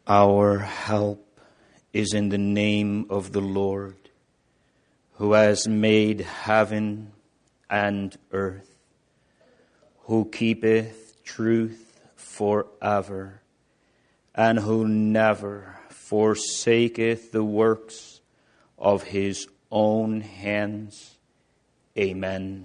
Our help is in the name of the Lord, who has made heaven and earth, who keepeth truth forever, and who never forsaketh the works of his own hands. Amen.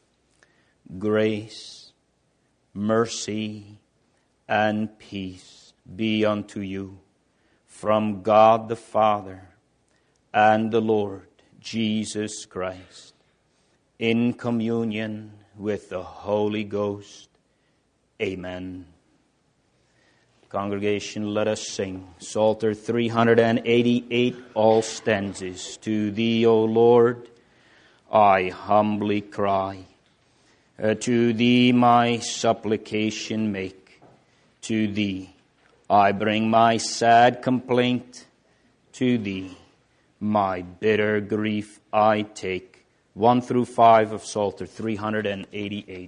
Grace, mercy, and peace be unto you from God the Father and the Lord Jesus Christ, in communion with the Holy Ghost. Amen. Congregation, let us sing Psalter 388, all stanzas. To Thee, O Lord, I humbly cry. To Thee my supplication make. To Thee I bring my sad complaint. To Thee my bitter grief I take. 1 through 5 of Psalter 388.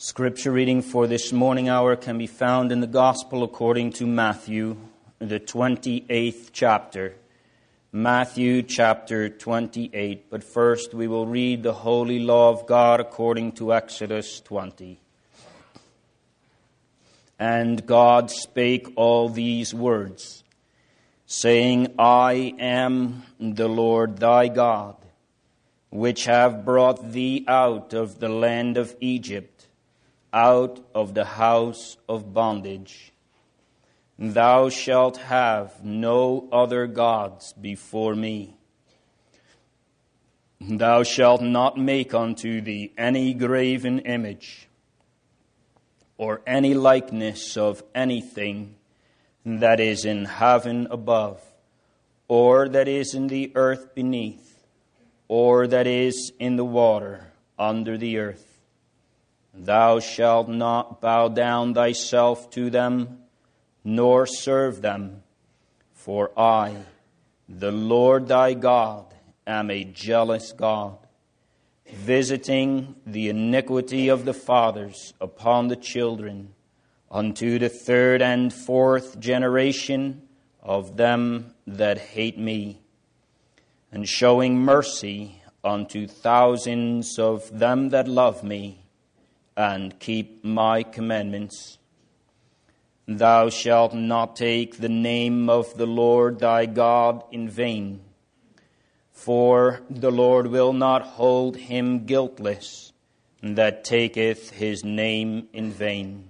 Scripture reading for this morning hour can be found in the Gospel according to Matthew, the 28th chapter. Matthew chapter 28. But first we will read the holy law of God according to Exodus 20. And God spake all these words, saying, I am the Lord thy God, which have brought thee out of the land of Egypt, out of the house of bondage. Thou shalt have no other gods before me. Thou shalt not make unto thee any graven image, or any likeness of anything that is in heaven above, or that is in the earth beneath, or that is in the water under the earth. Thou shalt not bow down thyself to them, nor serve them. For I, the Lord thy God, am a jealous God, visiting the iniquity of the fathers upon the children, unto the third and fourth generation of them that hate me, and showing mercy unto thousands of them that love me, and keep my commandments. Thou shalt not take the name of the Lord thy God in vain, for the Lord will not hold him guiltless that taketh his name in vain.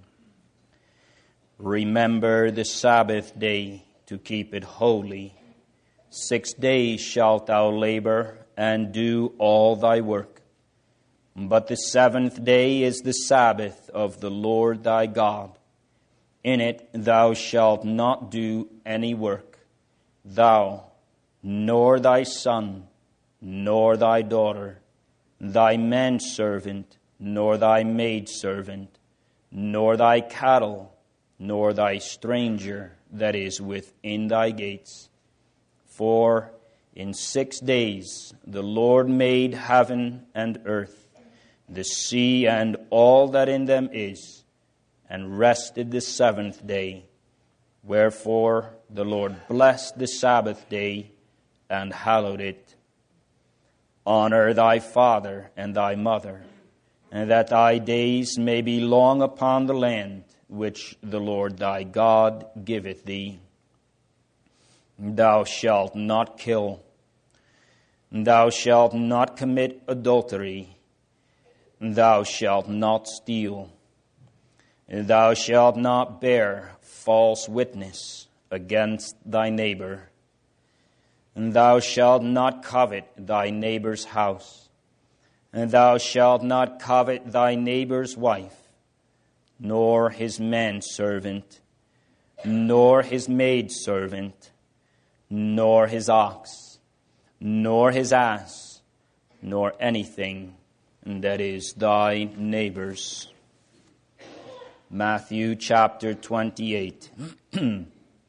Remember the Sabbath day to keep it holy. 6 days shalt thou labor and do all thy work. But the seventh day is the Sabbath of the Lord thy God. In it thou shalt not do any work, thou, nor thy son, nor thy daughter, thy manservant, nor thy maidservant, nor thy cattle, nor thy stranger that is within thy gates. For in 6 days the Lord made heaven and earth, the sea and all that in them is, and rested the seventh day. Wherefore the Lord blessed the Sabbath day and hallowed it. Honor thy father and thy mother, and that thy days may be long upon the land which the Lord thy God giveth thee. Thou shalt not kill. Thou shalt not commit adultery. Thou shalt not steal. Thou shalt not bear false witness against thy neighbor. And thou shalt not covet thy neighbor's house. And thou shalt not covet thy neighbor's wife, nor his manservant, nor his maidservant, nor his ox, nor his ass, nor anything that is thy neighbor's. Matthew chapter 28. In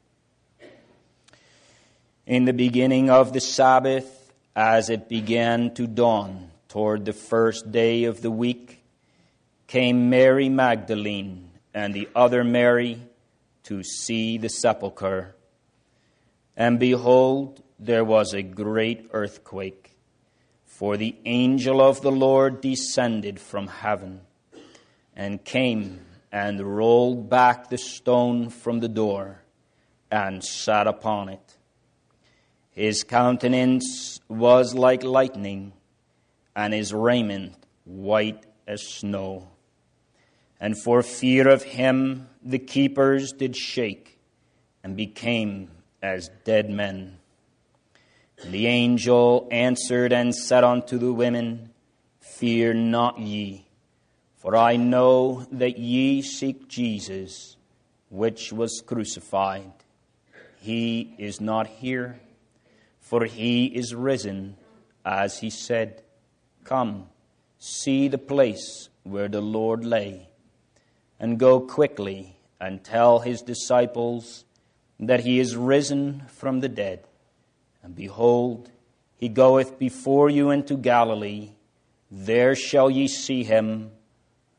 the beginning of the Sabbath, as it began to dawn toward the first day of the week, came Mary Magdalene and the other Mary to see the sepulchre. And behold, there was a great earthquake, for the angel of the Lord descended from heaven, and came and rolled back the stone from the door, and sat upon it. His countenance was like lightning, and his raiment white as snow. And for fear of him the keepers did shake, and became as dead men. And the angel answered and said unto the women, Fear not ye, for I know that ye seek Jesus, which was crucified. He is not here, for he is risen, as he said. Come, see the place where the Lord lay, and go quickly and tell his disciples that he is risen from the dead. And behold, he goeth before you into Galilee. There shall ye see him.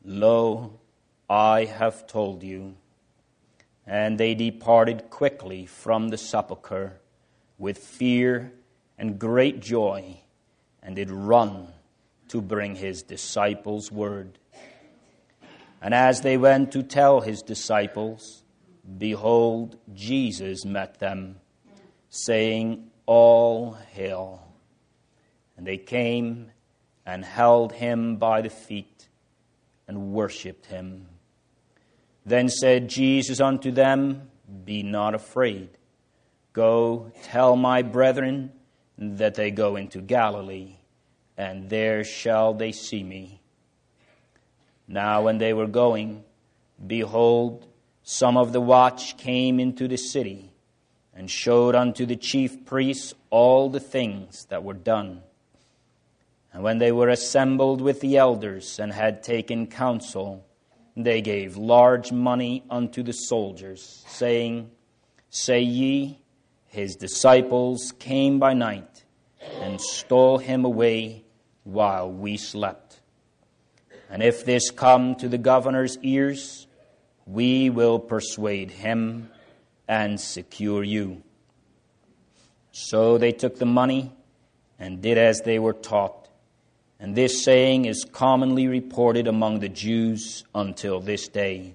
Lo, I have told you. And they departed quickly from the sepulchre with fear and great joy, and did run to bring his disciples word. And as they went to tell his disciples, behold, Jesus met them, saying, All hail. And they came and held him by the feet and worshipped him. Then said Jesus unto them, Be not afraid. Go, tell my brethren that they go into Galilee, and there shall they see me. Now when they were going, behold, some of the watch came into the city, and showed unto the chief priests all the things that were done. And when they were assembled with the elders, and had taken counsel, they gave large money unto the soldiers, saying, Say ye, his disciples came by night, and stole him away while we slept. And if this come to the governor's ears, we will persuade him and secure you. So they took the money and did as they were taught. And this saying is commonly reported among the Jews until this day.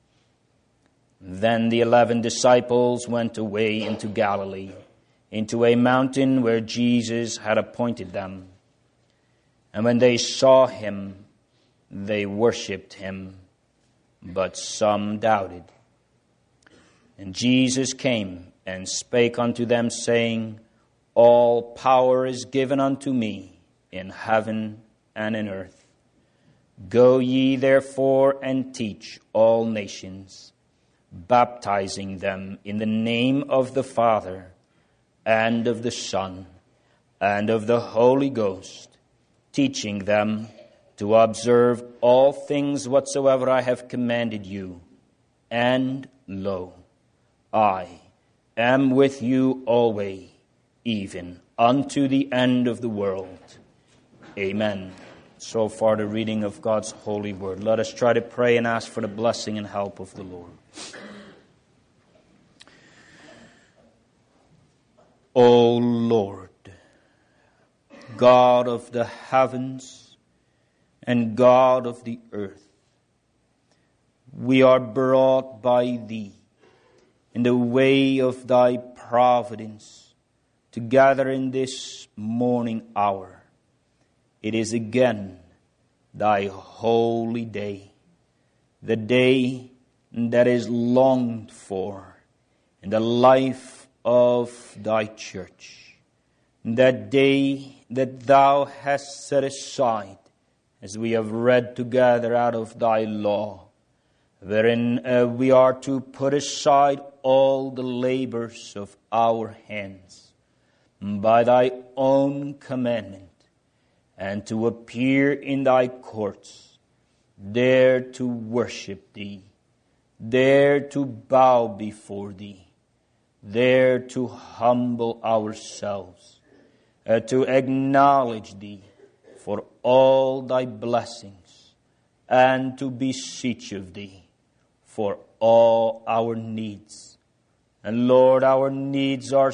Then the 11 disciples went away into Galilee, into a mountain where Jesus had appointed them. And when they saw him, they worshipped him, but some doubted. And Jesus came and spake unto them, saying, All power is given unto me in heaven and in earth. Go ye therefore and teach all nations, baptizing them in the name of the Father, and of the Son, and of the Holy Ghost, teaching them to observe all things whatsoever I have commanded you. And lo, I am with you always, even unto the end of the world. Amen. So far the reading of God's holy word. Let us try to pray and ask for the blessing and help of the Lord. O Lord, God of the heavens and God of the earth, we are brought by thee in the way of thy providence to gather in this morning hour. It is again thy holy day, the day that is longed for in the life of thy church, that day that thou hast set aside, as we have read together out of thy law, wherein we are to put aside all the labors of our hands by thy own commandment, and to appear in thy courts, there to worship thee, there to bow before thee, there to humble ourselves, to acknowledge thee for all thy blessings, and to beseech of thee for all our needs. And Lord, our needs are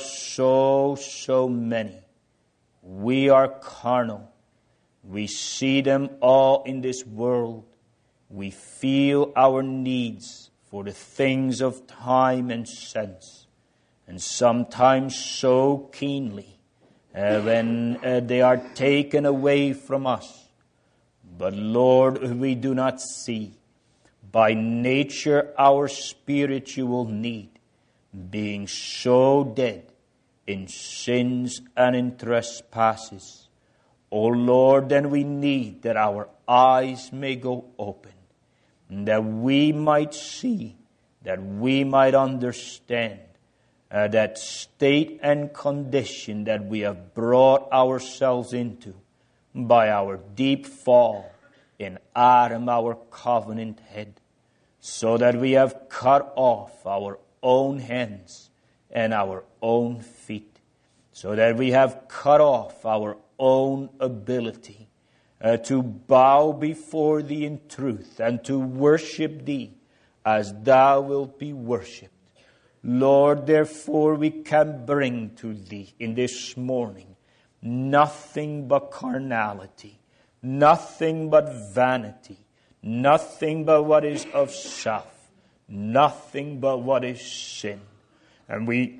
so many. We are carnal. We see them all in this world. We feel our needs for the things of time and sense, and sometimes so keenly when they are taken away from us. But Lord, we do not see by nature our spiritual need, being so dead in sins and in trespasses. O Lord, then we need that our eyes may go open, that we might see, that we might understand that state and condition that we have brought ourselves into by our deep fall in Adam, our covenant head, so that we have cut off our own hands and our own feet, so that we have cut off our own ability to bow before thee in truth and to worship thee as thou wilt be worshipped. Lord, therefore we can bring to thee in this morning nothing but carnality, nothing but vanity, nothing but what is of self, nothing but what is sin. And we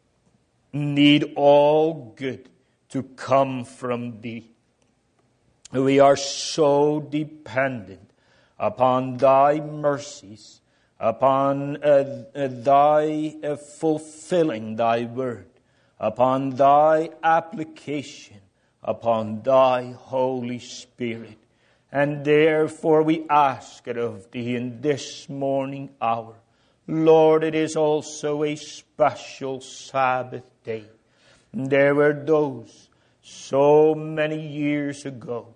need all good to come from thee. We are so dependent upon thy mercies, upon thy fulfilling thy word, upon thy application, upon thy Holy Spirit. And therefore we ask it of thee in this morning hour. Lord, it is also a special Sabbath day. There were those so many years ago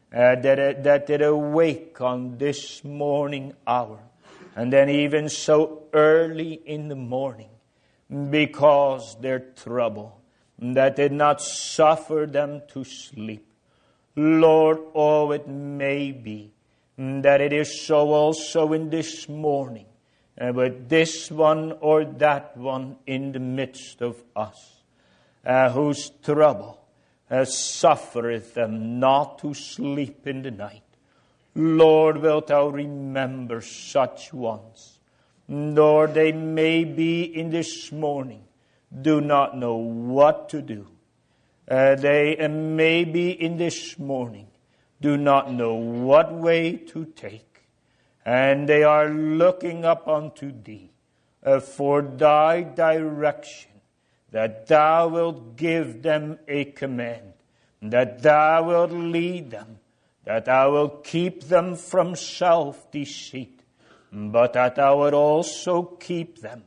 that did awake on this morning hour, and then even so early in the morning, because their trouble that did not suffer them to sleep. Lord, oh, it may be that it is so also in this morning, with this one or that one in the midst of us, whose trouble suffereth them not to sleep in the night. Lord, wilt thou remember such ones? Lord, they may be in this morning, do not know what to do. They may be in this morning, do not know what way to take. And they are looking up unto thee for thy direction, that thou wilt give them a command, that thou wilt lead them, that thou wilt keep them from self-deceit, but that thou wilt also keep them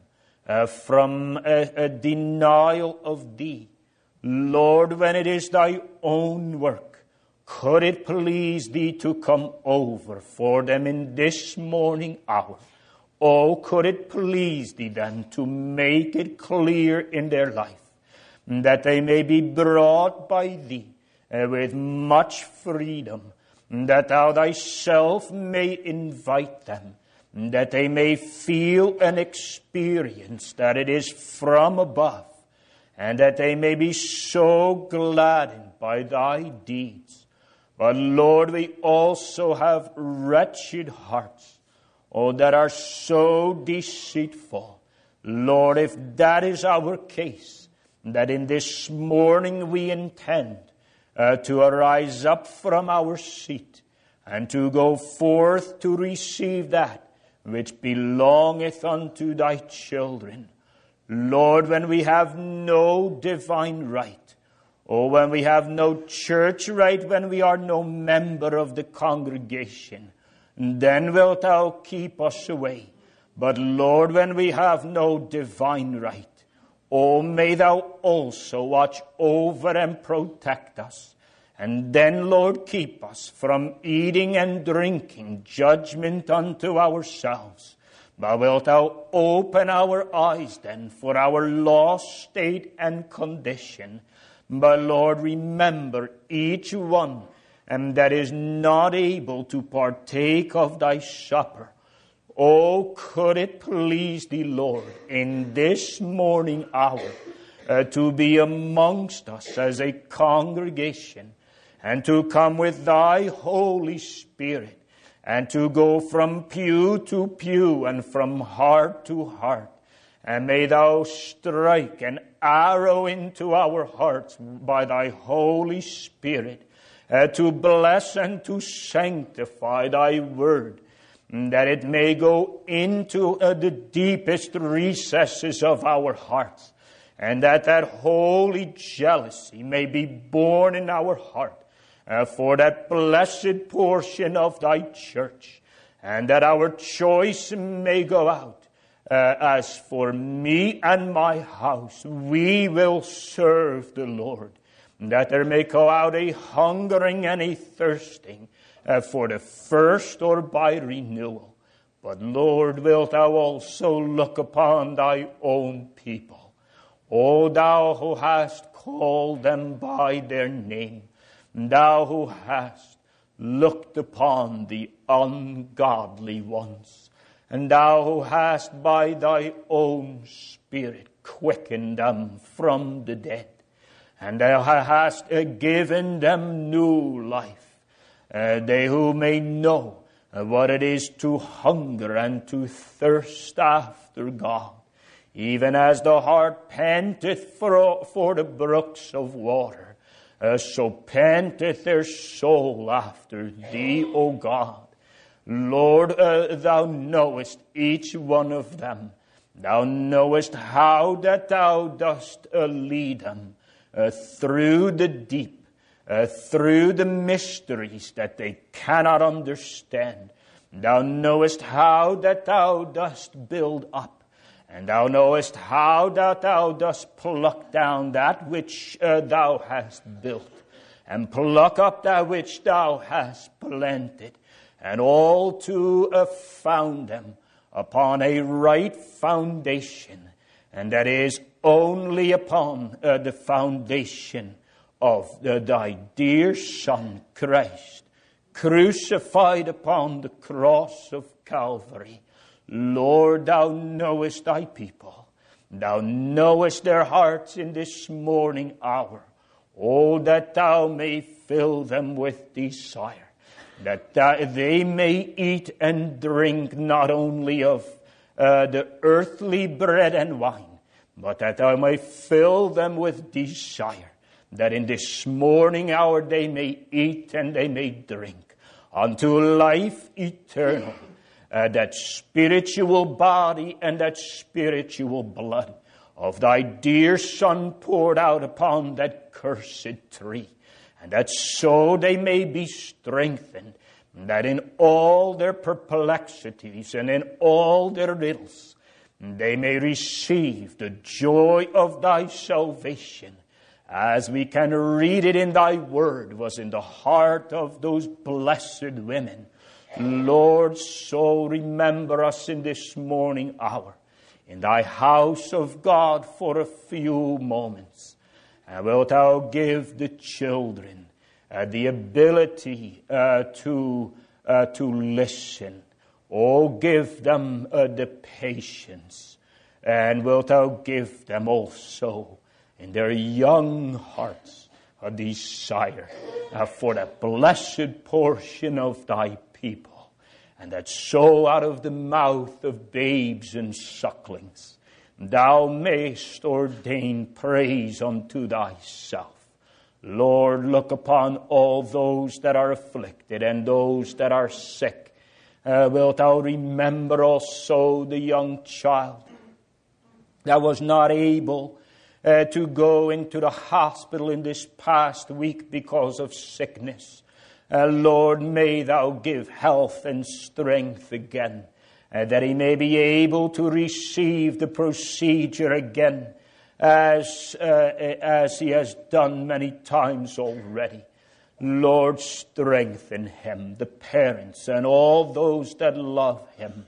from a denial of thee. Lord, when it is thy own work, could it please thee to come over for them in this morning hour? Oh, could it please thee then to make it clear in their life that they may be brought by thee with much freedom, that thou thyself may invite them, that they may feel and experience that it is from above, and that they may be so gladdened by thy deeds. But Lord, we also have wretched hearts, oh, that are so deceitful. Lord, if that is our case, that in this morning we intend to arise up from our seat and to go forth to receive that which belongeth unto thy children. Lord, when we have no divine right, oh, when we have no church right, when we are no member of the congregation, then wilt thou keep us away. But Lord, when we have no divine right, oh, may thou also watch over and protect us. And then, Lord, keep us from eating and drinking judgment unto ourselves. But wilt thou open our eyes then for our lost state and condition. But Lord, remember each one that is not able to partake of thy supper. Oh, could it please thee, Lord, in this morning hour to be amongst us as a congregation, and to come with thy Holy Spirit, and to go from pew to pew and from heart to heart. And may thou strike an arrow into our hearts by thy Holy Spirit, to bless and to sanctify thy word, that it may go into the deepest recesses of our hearts, and that holy jealousy may be born in our heart for that blessed portion of thy church, and that our choice may go out. As for me and my house, we will serve the Lord. That there may go out a hungering and a thirsting for the first or by renewal. But Lord, wilt thou also look upon thy own people, O thou who hast called them by their name, thou who hast looked upon the ungodly ones, and thou hast by thy own Spirit quickened them from the dead, and thou hast given them new life, they who may know what it is to hunger and to thirst after God, even as the hart panteth for the brooks of water, so panteth their soul after thee, O God. Lord, thou knowest each one of them. Thou knowest how that thou dost lead them through the deep, through the mysteries that they cannot understand. Thou knowest how that thou dost build up, and thou knowest how that thou dost pluck down that which thou hast built, and pluck up that which thou hast planted, and all to found them upon a right foundation, and that is only upon the foundation of thy dear Son, Christ, crucified upon the cross of Calvary. Lord, thou knowest thy people. Thou knowest their hearts in this morning hour. Oh, that thou may fill them with desire, that they may eat and drink not only of the earthly bread and wine, but that thou may fill them with desire, that in this morning hour they may eat and they may drink unto life eternal, that spiritual body and that spiritual blood of thy dear Son poured out upon that cursed tree, and that so they may be strengthened, that in all their perplexities and in all their riddles they may receive the joy of thy salvation, as we can read it in thy word, was in the heart of those blessed women. Lord, so remember us in this morning hour in thy house of God for a few moments. And wilt thou give the children the ability to listen. Oh, give them the patience. And wilt thou give them also in their young hearts a desire for the blessed portion of thy people, and that so out of the mouth of babes and sucklings thou mayst ordain praise unto thyself. Lord, look upon all those that are afflicted and those that are sick. Wilt thou remember also the young child that was not able to go into the hospital in this past week because of sickness? Lord, may thou give health and strength again, that he may be able to receive the procedure again, as he has done many times already. Lord, strengthen him, the parents, and all those that love him.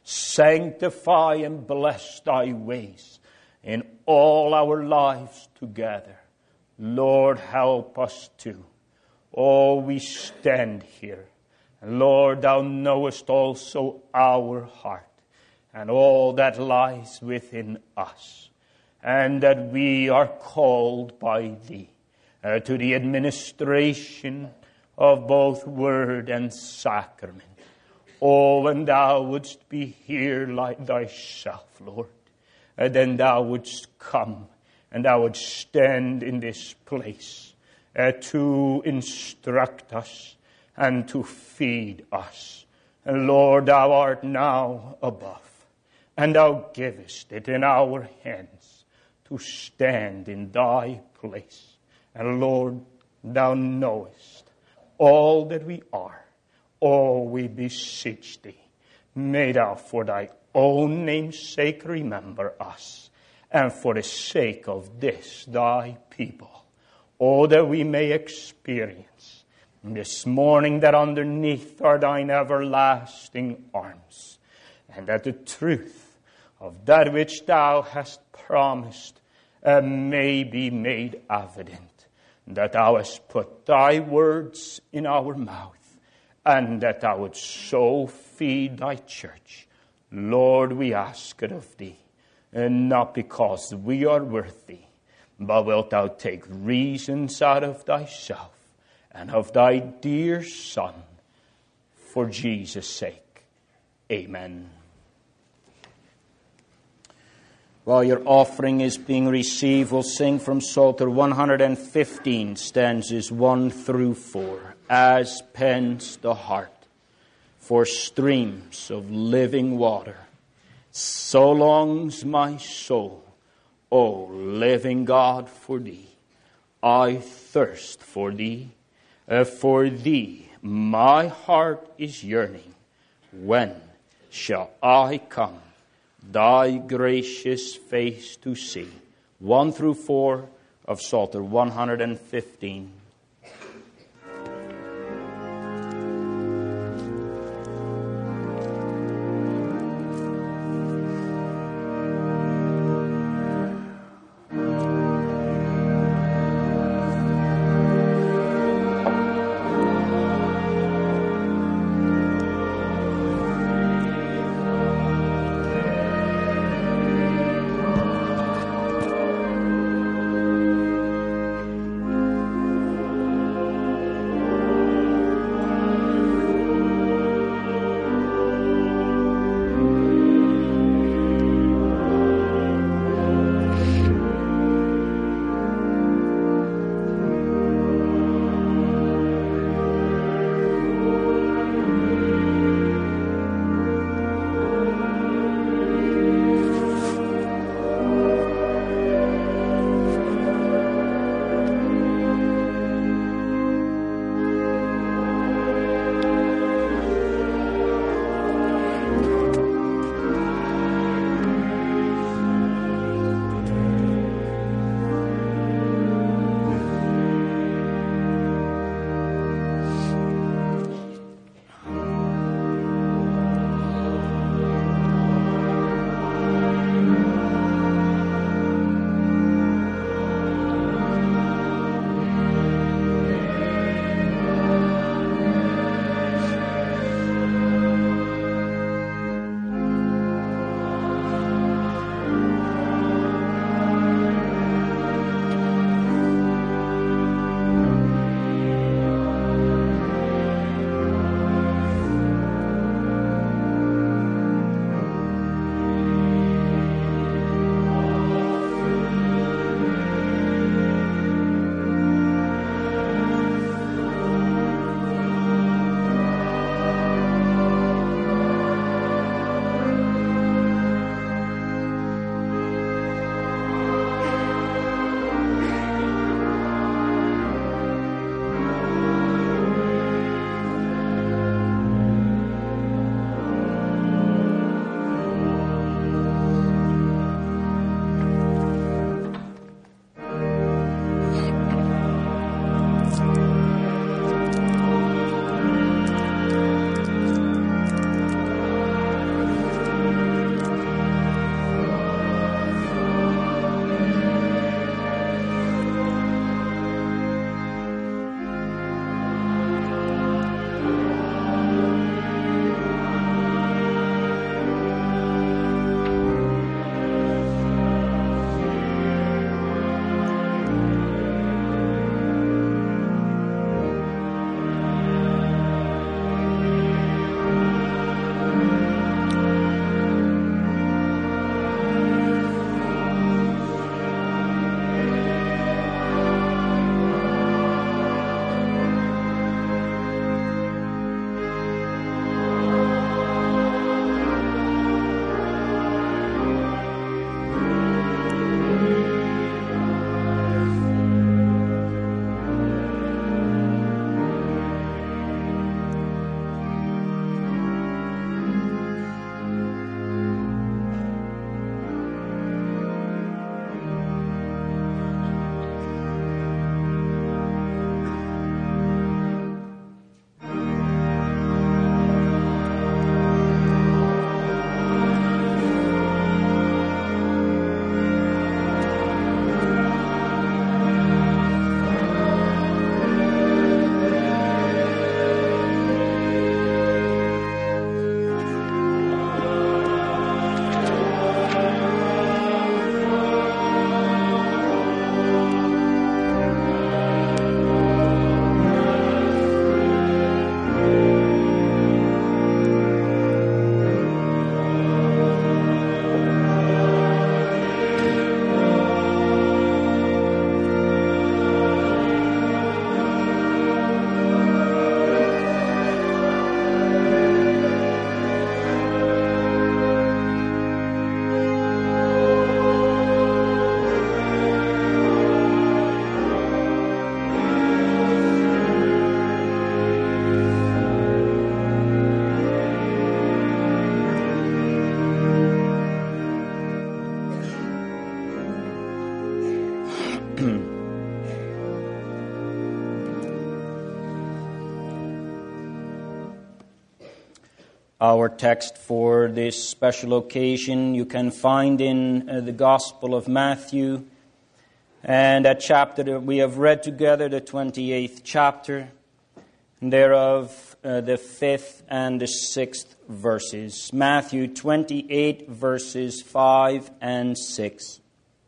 Sanctify and bless thy ways in all our lives together. Lord, help us too. Oh, we stand here. And Lord, thou knowest also our heart and all that lies within us, and that we are called by thee to the administration of both word and sacrament. Oh, when thou wouldst be here like thyself, Lord, then thou wouldst come and thou wouldst stand in this place to instruct us and to feed us. And Lord, thou art now above, and thou givest it in our hands to stand in thy place. And Lord, thou knowest all that we are. Oh, we beseech thee, may thou for thy own name's sake remember us, and for the sake of this thy people. Oh, that we may experience this morning that underneath are thine everlasting arms, and that the truth of that which thou hast promised may be made evident, that thou hast put thy words in our mouth, and that thou wouldst so feed thy church. Lord, we ask it of thee, and not because we are worthy, but wilt thou take reasons out of thyself and of thy dear Son, for Jesus' sake. Amen. While your offering is being received, we'll sing from Psalter 115, stanzas 1 through 4. As pants the heart for streams of living water, so longs my soul, O living God, for thee. I thirst for thee. For thee my heart is yearning. When shall I come thy gracious face to see? 1 through 4 of Psalter 115. Our text for this special occasion you can find in the Gospel of Matthew, and that chapter that we have read together, the 28th chapter, and thereof the 5th and the 6th verses. Matthew 28 verses 5 and 6.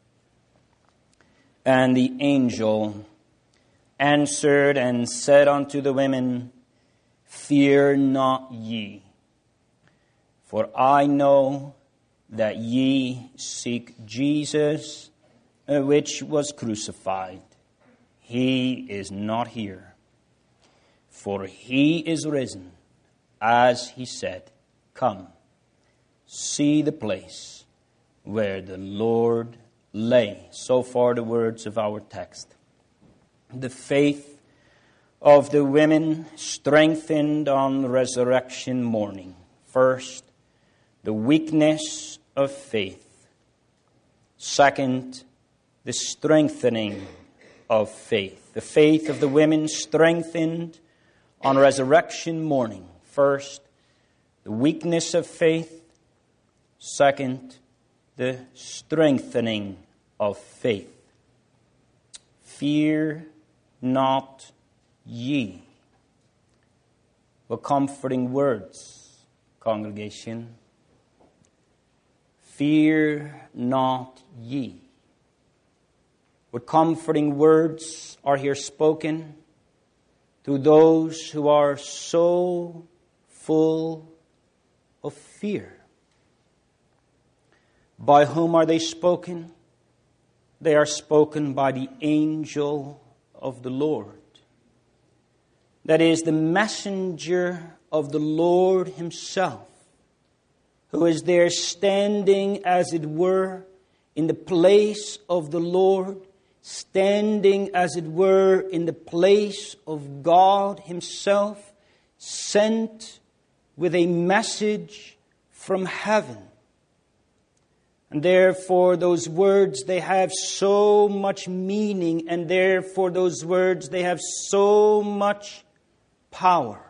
And the angel answered and said unto the women, Fear not ye, for I know that ye seek Jesus, which was crucified. He is not here, for he is risen, as he said. Come, see the place where the Lord lay. So far the words of our text. The faith of the women strengthened on resurrection morning. First, the weakness of faith. Second, the strengthening of faith. The faith of the women strengthened on resurrection morning. First, the weakness of faith. Second, the strengthening of faith. Fear not ye. What comforting words, congregation. Fear not ye. What comforting words are here spoken to those who are so full of fear. By whom are they spoken? They are spoken by the angel of the Lord. That is, the messenger of the Lord himself, who is there standing, as it were, in the place of the Lord, standing, as it were, in the place of God himself, sent with a message from heaven. And therefore those words, they have so much meaning, and therefore those words, they have so much power.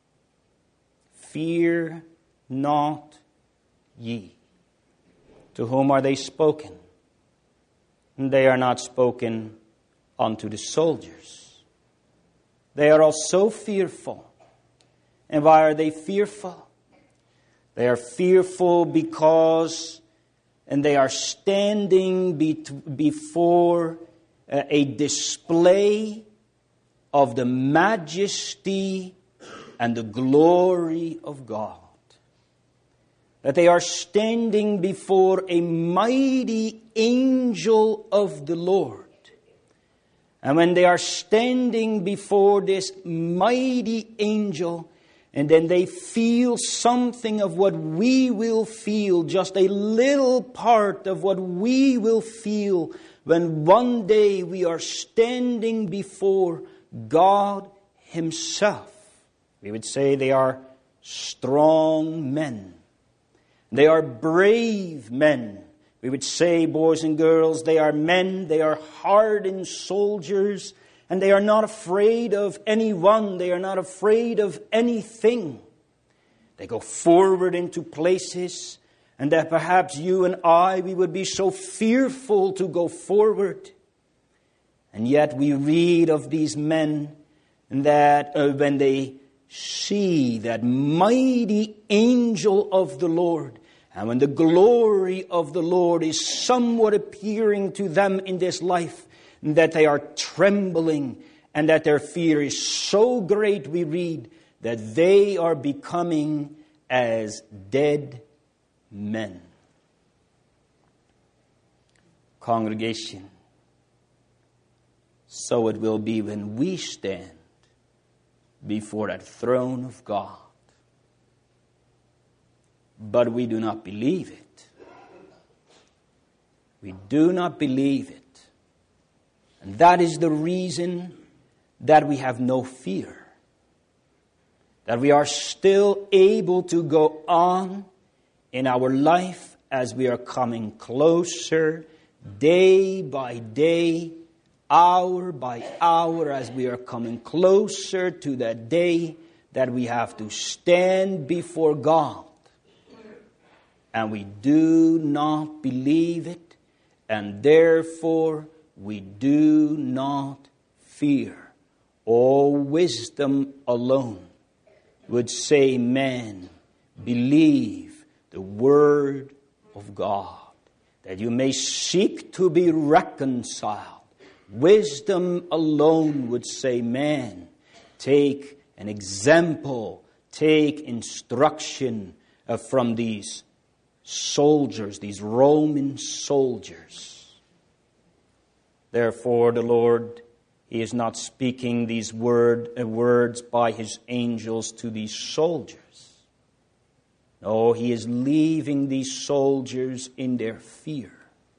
Fear not ye. To whom are they spoken? And they are not spoken unto the soldiers. They are all so fearful. And why are they fearful? They are fearful because and they are standing before a display of the majesty and the glory of God. That they are standing before a mighty angel of the Lord. And when they are standing before this mighty angel, and then they feel something of what we will feel, just a little part of what we will feel when one day we are standing before God himself. We would say they are strong men. They are brave men. We would say, boys and girls, they are men, they are hardened soldiers, and they are not afraid of anyone. They are not afraid of anything. They go forward into places, and that perhaps you and I, we would be so fearful to go forward. And yet we read of these men that when they see that mighty angel of the Lord, and when the glory of the Lord is somewhat appearing to them in this life, that they are trembling and that their fear is so great, we read, that they are becoming as dead men. Congregation, so it will be when we stand before that throne of God. But we do not believe it. We do not believe it. And that is the reason that we have no fear. That we are still able to go on in our life as we are coming closer, day by day, hour by hour, as we are coming closer to that day that we have to stand before God, and we do not believe it, and therefore we do not fear. All wisdom alone would say, man, believe the word of God, that you may seek to be reconciled. Wisdom alone would say, man, take an example, take instruction from these soldiers, these Roman soldiers. Therefore, the Lord, He is not speaking these words by His angels to these soldiers. No, He is leaving these soldiers in their fear.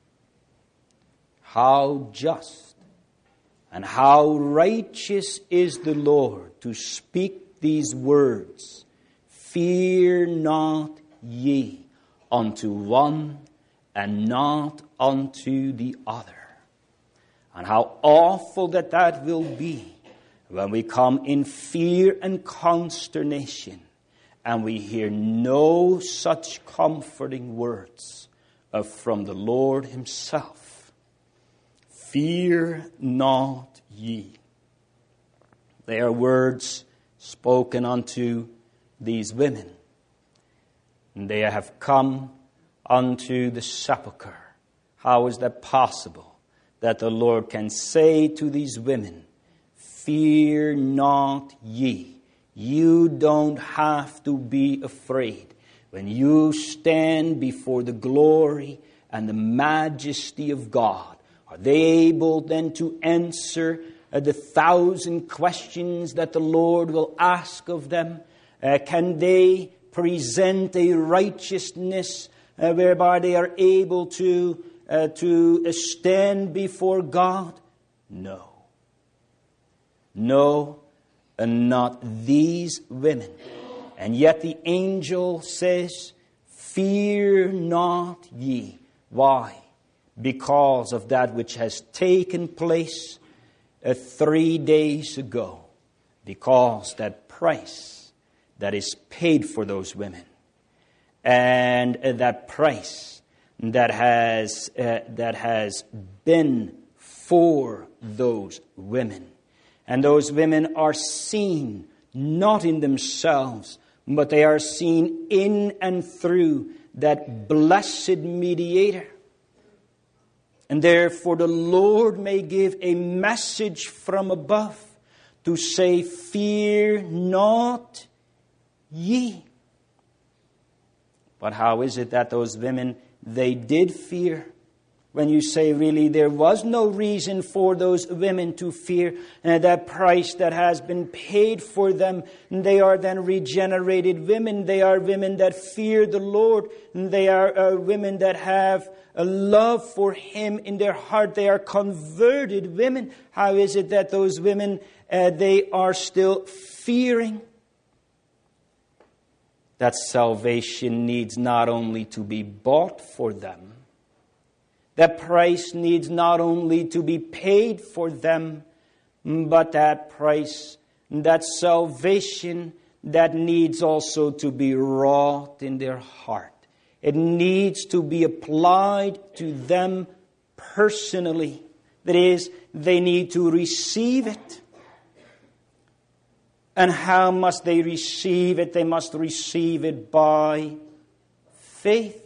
How just and how righteous is the Lord to speak these words, fear not ye, unto one and not unto the other. And how awful that will be when we come in fear and consternation and we hear no such comforting words from the Lord Himself. Fear not ye. They are words spoken unto these women. And they have come unto the sepulchre. How is that possible? That the Lord can say to these women, fear not ye. You don't have to be afraid. When you stand before the glory and the majesty of God, are they able then to answer the 1,000 questions that the Lord will ask of them? Can they present a righteousness whereby they are able to stand before God? No. No, and not these women. And yet the angel says, fear not ye. Why? Because of that which has taken place 3 days ago. Because that price that is paid for those women, and that price that has been for those women. And those women are seen not in themselves, but they are seen in and through that blessed mediator. And therefore the Lord may give a message from above to say, fear not ye. But how is it that those women, they did fear? When you say really there was no reason for those women to fear, that price that has been paid for them, they are then regenerated women. They are women that fear the Lord. They are women that have a love for Him in their heart. They are converted women. How is it that those women, they are still fearing? That salvation needs not only to be bought for them, that price needs not only to be paid for them, but that price, that salvation, that needs also to be wrought in their heart. It needs to be applied to them personally. That is, they need to receive it. And how must they receive it? They must receive it by faith.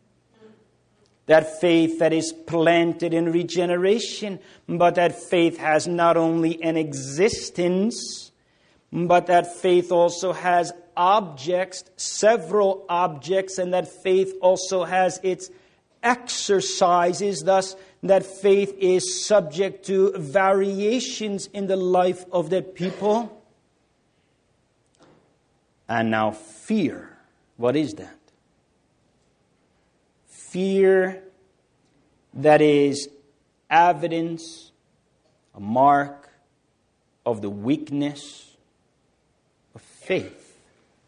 That faith that is planted in regeneration, but that faith has not only an existence, but that faith also has objects, several objects, and that faith also has its exercises. Thus, that faith is subject to variations in the life of that people. And now fear. What is that? Fear that is evidence, a mark of the weakness of faith.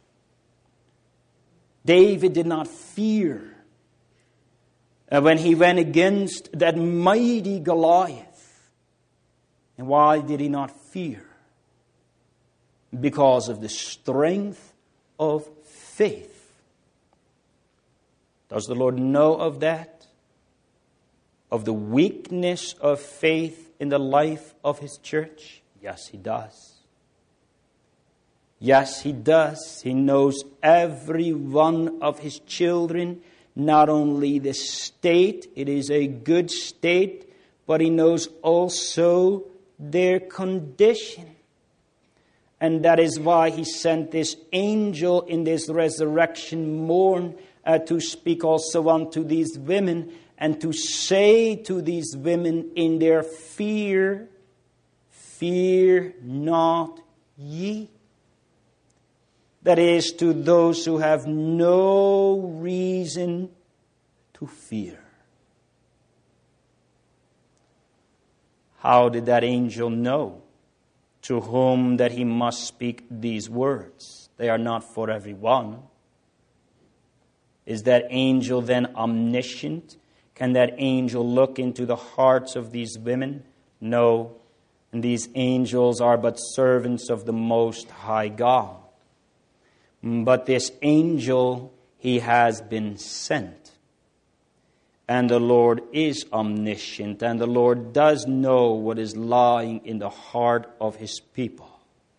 David did not fear when he went against that mighty Goliath. And why did he not fear? because of the strength of faith. Does the Lord know of that? Of the weakness of faith in the life of His church? Yes, He does. Yes, He does. He knows every one of His children, not only the state, it is a good state, but He knows also their condition. And that is why He sent this angel in this resurrection morn to speak also unto these women and to say to these women in their fear, fear not ye. That is, to those who have no reason to fear. How did that angel know to whom that he must speak these words? They are not for everyone. Is that angel then omniscient? Can that angel look into the hearts of these women? No. And these angels are but servants of the Most High God. But this angel, he has been sent. And the Lord is omniscient, and the Lord does know what is lying in the heart of His people.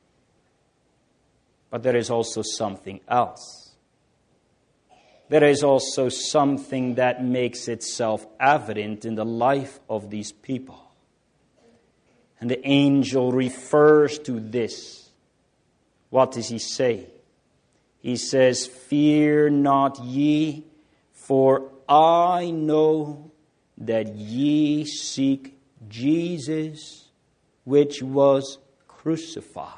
But there is also something else. There is also something that makes itself evident in the life of these people. And the angel refers to this. What does he say? He says, fear not ye, for I know that ye seek Jesus, which was crucified.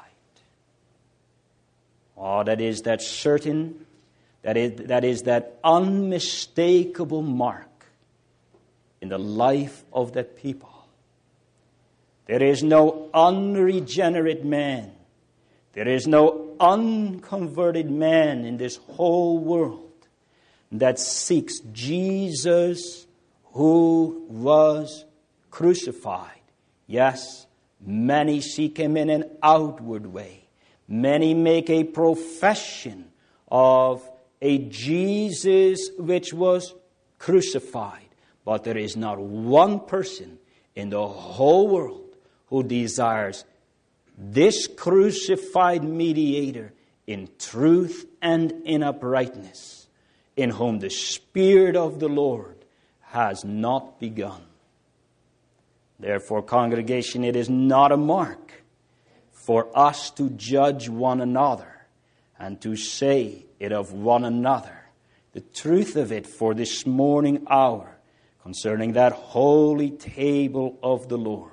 Oh, that is that certain, that is that unmistakable mark in the life of the people. There is no unregenerate man. There is no unconverted man in this whole world that seeks Jesus who was crucified. Yes, many seek Him in an outward way. Many make a profession of a Jesus which was crucified. But there is not one person in the whole world who desires this crucified mediator in truth and in uprightness, in whom the Spirit of the Lord has not begun. Therefore, congregation, it is not a mark for us to judge one another and to say it of one another. The truth of it for this morning hour concerning that holy table of the Lord.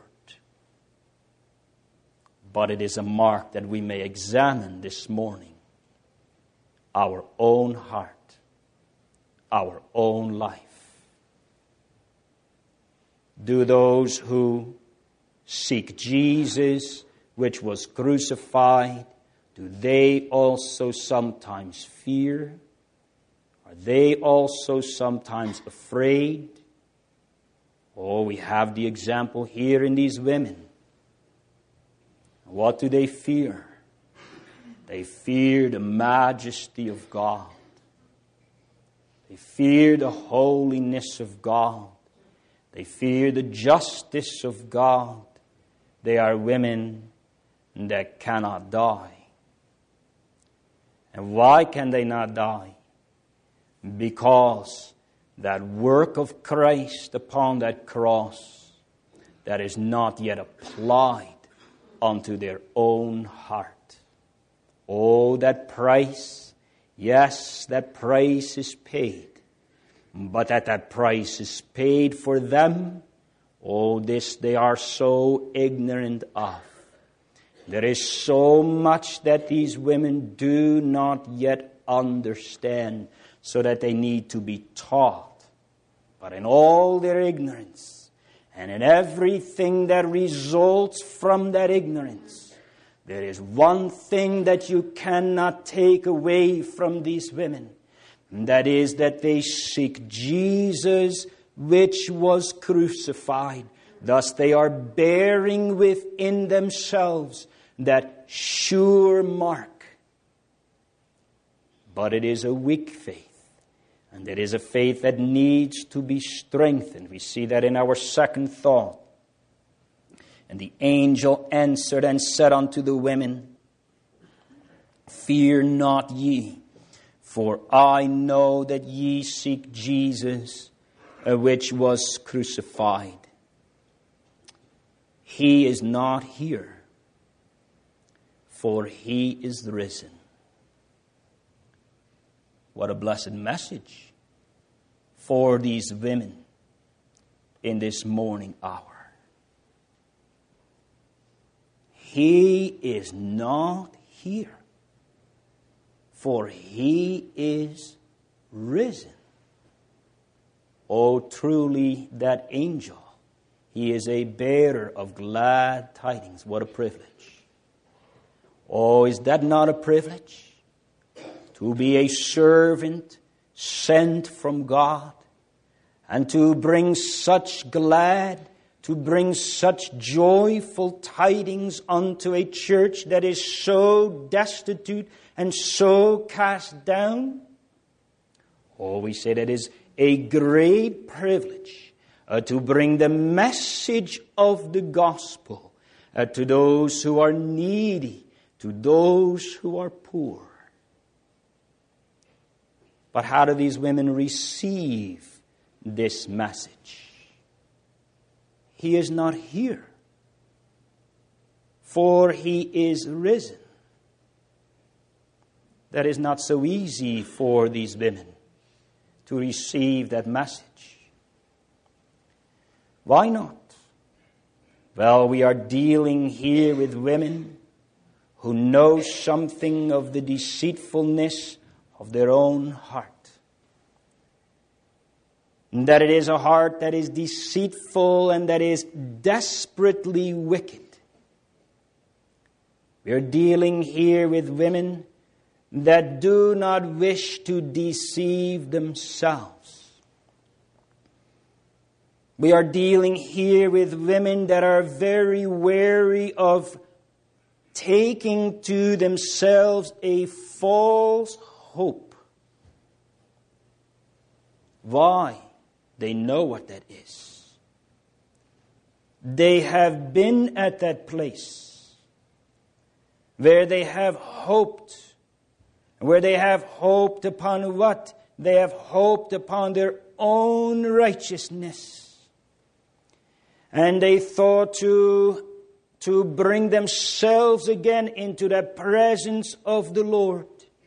But it is a mark that we may examine this morning our own heart, our own life. Do those who seek Jesus, which was crucified, do they also sometimes fear? Are they also sometimes afraid? Oh, we have the example here in these women. What do they fear? They fear the majesty of God. They fear the holiness of God. They fear the justice of God. They are women that cannot die. And why can they not die? Because that work of Christ upon that cross that is not yet applied unto their own heart. Oh, that price, yes, that price is paid. But that price is paid for them, oh, this they are so ignorant of. There is so much that these women do not yet understand, so that they need to be taught. But in all their ignorance, and in everything that results from that ignorance, there is one thing that you cannot take away from these women. And that is that they seek Jesus, which was crucified. Thus they are bearing within themselves that sure mark. But it is a weak faith. And it is a faith that needs to be strengthened. We see that in our second thought. And the angel answered and said unto the women, Fear not ye, for I know that ye seek Jesus, which was crucified. He is not here, for he is risen. What a blessed message for these women in this morning hour. He is not here, for he is risen. Oh, truly that angel, he is a bearer of glad tidings. What a privilege. Oh, is that not a privilege? To be a servant sent from God and to bring such joyful tidings unto a church that is so destitute and so cast down. Oh, we say that is a great privilege to bring the message of the gospel to those who are needy, to those who are poor. But how do these women receive this message? He is not here, for he is risen. That is not so easy for these women to receive that message. Why not? Well, we are dealing here with women who know something of the deceitfulness of their own heart. And that it is a heart that is deceitful and that is desperately wicked. We are dealing here with women that do not wish to deceive themselves. We are dealing here with women that are very wary of taking to themselves a false hope. Why? They know what that is. They have been at that place where they have hoped. Where they have hoped upon what? They have hoped upon their own righteousness. And they thought to bring themselves again into the presence of the Lord.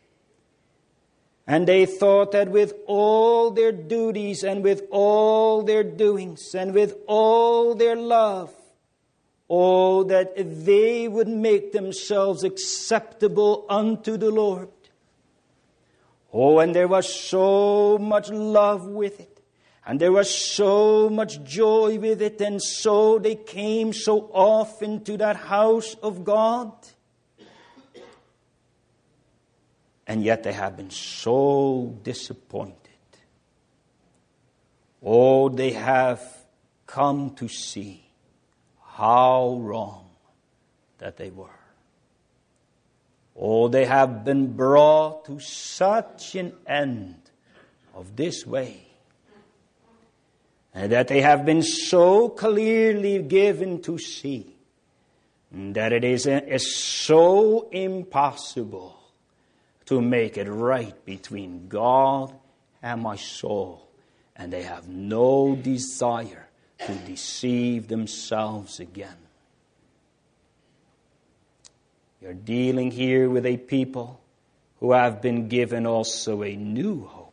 And they thought that with all their duties and with all their doings and with all their love, oh, that they would make themselves acceptable unto the Lord. Oh, and there was so much love with it. And there was so much joy with it. And so they came so often to that house of God. And yet they have been so disappointed. Oh, they have come to see how wrong that they were. Oh, they have been brought to such an end of this way. And that they have been so clearly given to see that it is so impossible to make it right between God and my soul. And they have no desire to deceive themselves again. You're dealing here with a people who have been given also a new hope.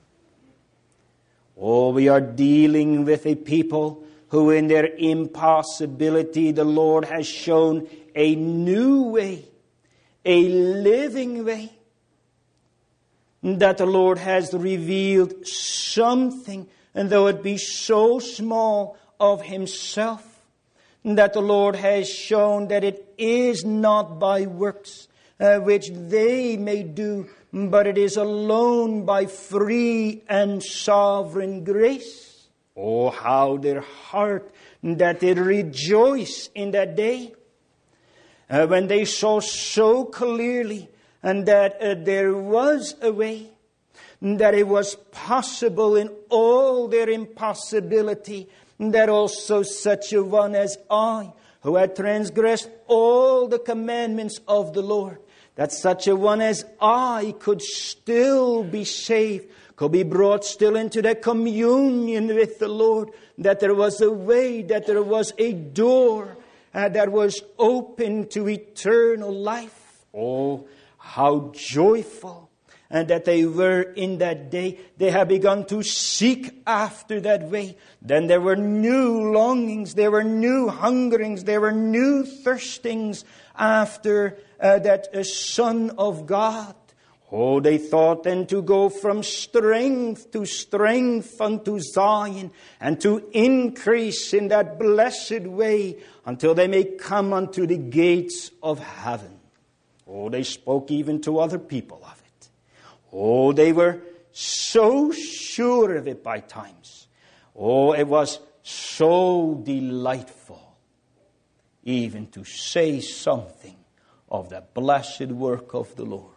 Oh, we are dealing with a people who in their impossibility the Lord has shown a new way, a living way. That the Lord has revealed something, and though it be so small, of Himself. That the Lord has shown that it is not by works which they may do, but it is alone by free and sovereign grace. Oh, how their heart that they rejoice in that day. when they saw so clearly and that there was a way, that it was possible in all their impossibility, that also such a one as I, who had transgressed all the commandments of the Lord, that such a one as I could still be saved, could be brought still into that communion with the Lord, that there was a way, that there was a door that was open to eternal life. Oh, how joyful! And that they were in that day. They have begun to seek after that way. Then there were new longings, there were new hungerings, there were new thirstings after that Son of God. Oh, they thought then to go from strength to strength unto Zion, and to increase in that blessed way until they may come unto the gates of heaven. Oh, they spoke even to other people of it. Oh, they were so sure of it by times. Oh, it was so delightful even to say something of the blessed work of the Lord.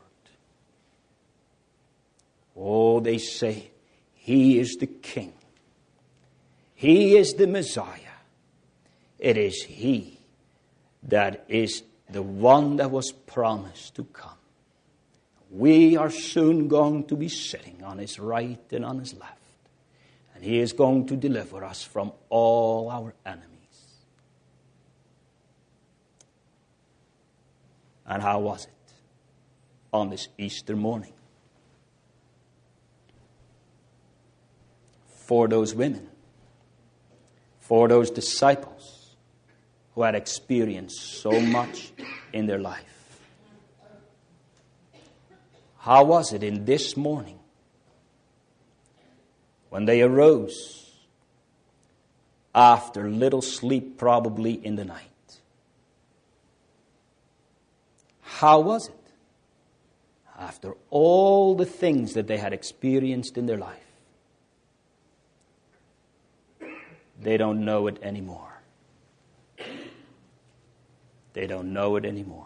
Oh, they say, He is the King. He is the Messiah. It is He that is the one that was promised to come. We are soon going to be sitting on His right and on His left. And He is going to deliver us from all our enemies. And how was it on this Easter morning? For those women, for those disciples who had experienced so much in their life. How was it in this morning when they arose after little sleep probably in the night? How was it after all the things that they had experienced in their life? They don't know it anymore. They don't know it anymore.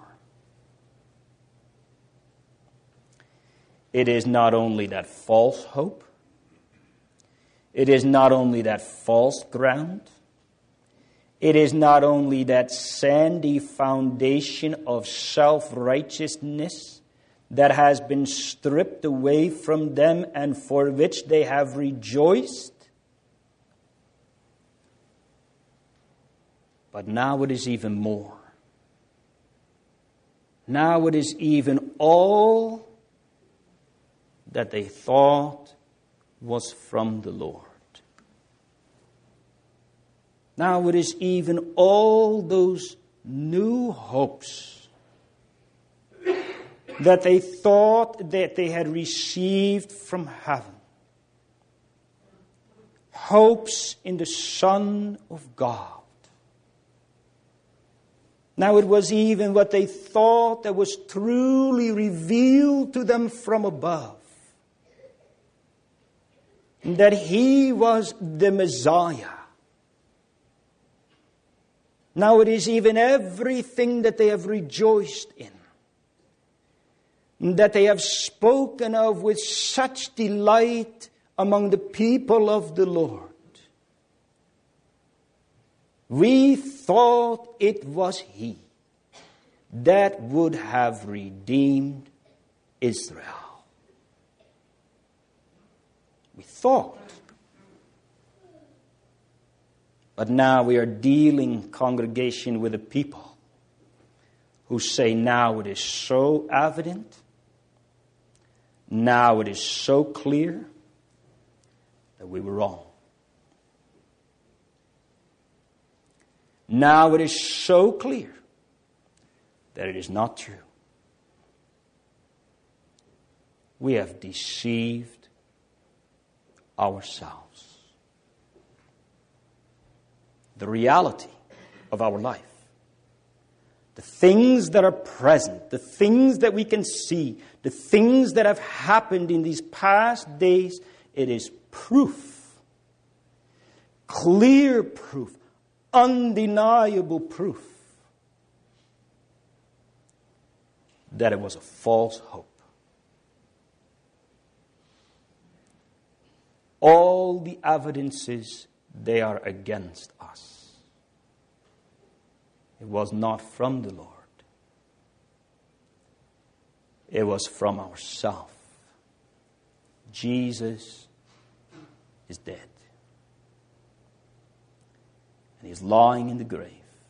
It is not only that false hope. It is not only that false ground. It is not only that sandy foundation of self-righteousness that has been stripped away from them and for which they have rejoiced. But now it is even more. Now it is even all that they thought was from the Lord. Now it is even all those new hopes that they thought that they had received from heaven. Hopes in the Son of God. Now it was even what they thought that was truly revealed to them from above. That He was the Messiah. Now it is even everything that they have rejoiced in. That they have spoken of with such delight among the people of the Lord. We thought it was He that would have redeemed Israel. We thought. But now we are dealing, congregation, with a people who say now it is so evident, now it is so clear that we were wrong. Now it is so clear that it is not true. We have deceived ourselves. The reality of our life, the things that are present, the things that we can see, the things that have happened in these past days, it is proof, clear proof, undeniable proof that it was a false hope. All the evidences, they are against us. It was not from the Lord. It was from ourselves. Jesus is dead. And he's lying in the grave.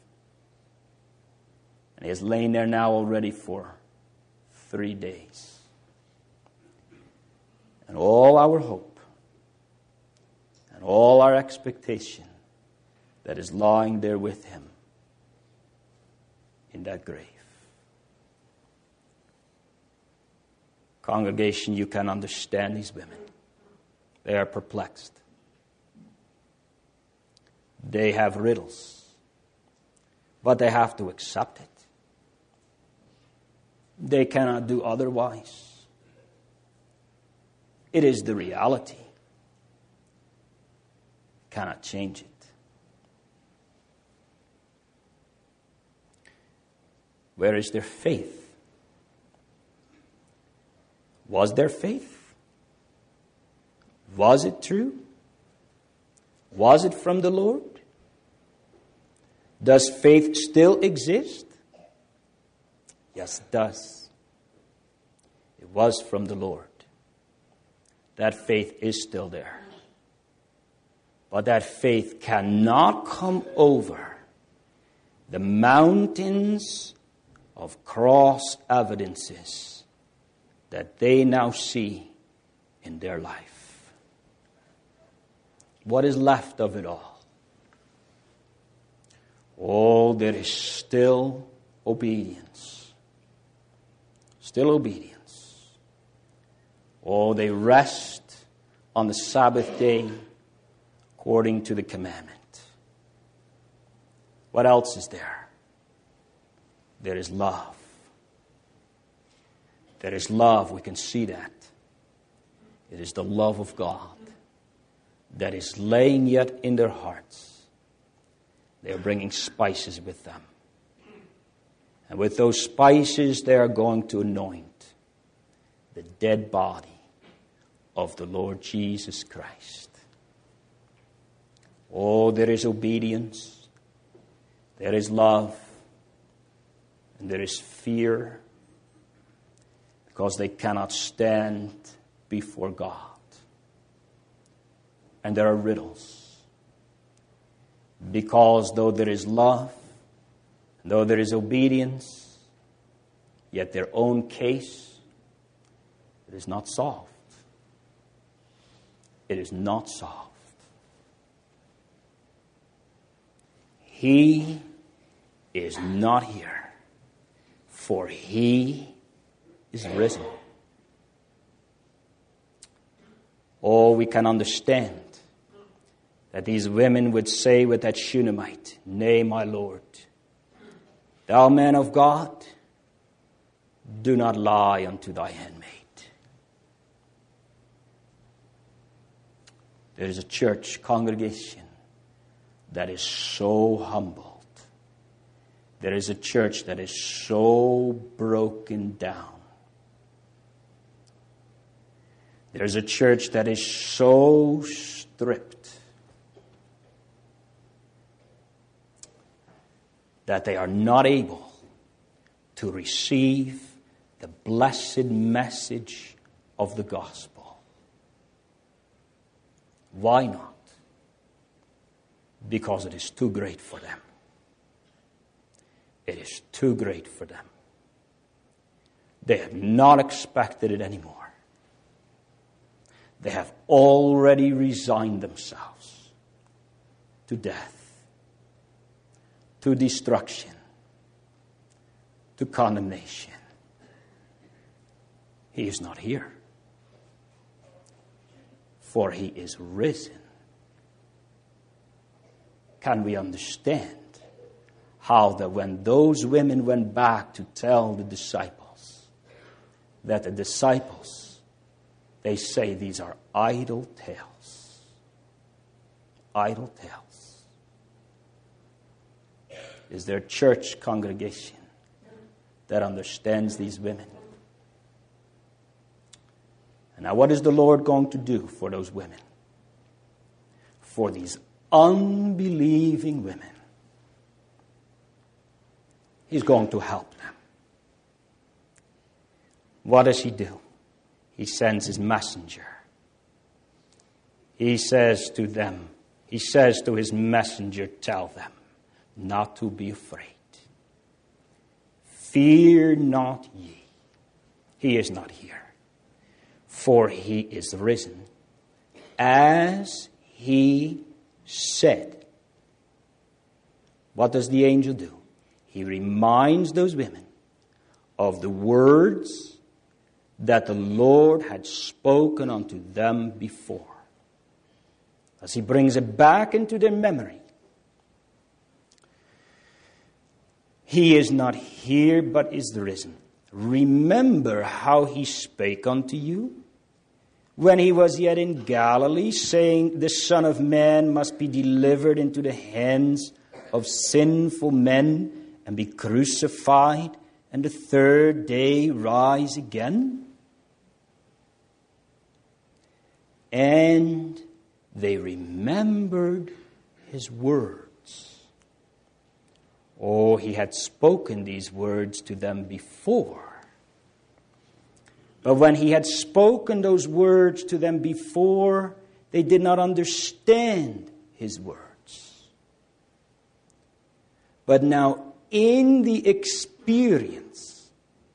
And he has lain there now already for 3 days. And all our hope and all our expectation that is lying there with him in that grave. Congregation, you can understand these women. They are perplexed. They have riddles, but they have to accept it. They cannot do otherwise. It is the reality. Cannot change it. Where is their faith? Was there faith? Was it true? Was it from the Lord? Does faith still exist? Yes, it does. It was from the Lord. That faith is still there. But that faith cannot come over the mountains of cross evidences that they now see in their life. What is left of it all? Oh, there is still obedience. Still obedience. Oh, they rest on the Sabbath day according to the commandment. What else is there? There is love. There is love. We can see that. It is the love of God that is laying yet in their hearts. They are bringing spices with them. And with those spices, they are going to anoint the dead body of the Lord Jesus Christ. Oh, there is obedience. There is love. And there is fear. Because they cannot stand before God. And there are riddles. Because though there is love, though there is obedience, yet their own case, it is not solved. It is not solved. He is not here, for he is risen. Oh, we can understand that these women would say with that Shunammite, "Nay, my Lord, thou man of God, do not lie unto thy handmaid." There is a church congregation that is so humbled. There is a church that is so broken down. There is a church that is so stripped that they are not able to receive the blessed message of the gospel. Why not? Because it is too great for them. It is too great for them. They have not expected it anymore. They have already resigned themselves to death, to destruction, to condemnation. He is not here, for he is risen. Can we understand how that when those women went back to tell the disciples, that the disciples, they say these are idle tales. Idle tales. Is there church congregation that understands these women. And now what is the Lord going to do for those women? For these unbelieving women. He's going to help them. What does he do? He sends his messenger. He says to them, he says to his messenger, tell them not to be afraid. Fear not ye. He is not here. For he is risen, as he said. What does the angel do? He reminds those women of the words that the Lord had spoken unto them before. As he brings it back into their memory. He is not here, but is risen. Remember how he spake unto you when he was yet in Galilee, saying, the Son of Man must be delivered into the hands of sinful men and be crucified, and the third day rise again. And they remembered his words. Oh, he had spoken these words to them before. But when he had spoken those words to them before, they did not understand his words. But now in the experience,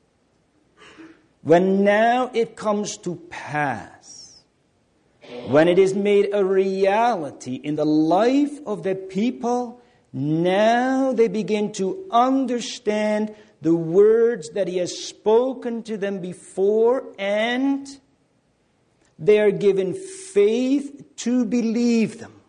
when now it comes to pass, when it is made a reality in the life of the people, now they begin to understand the words that he has spoken to them before, and they are given faith to believe them.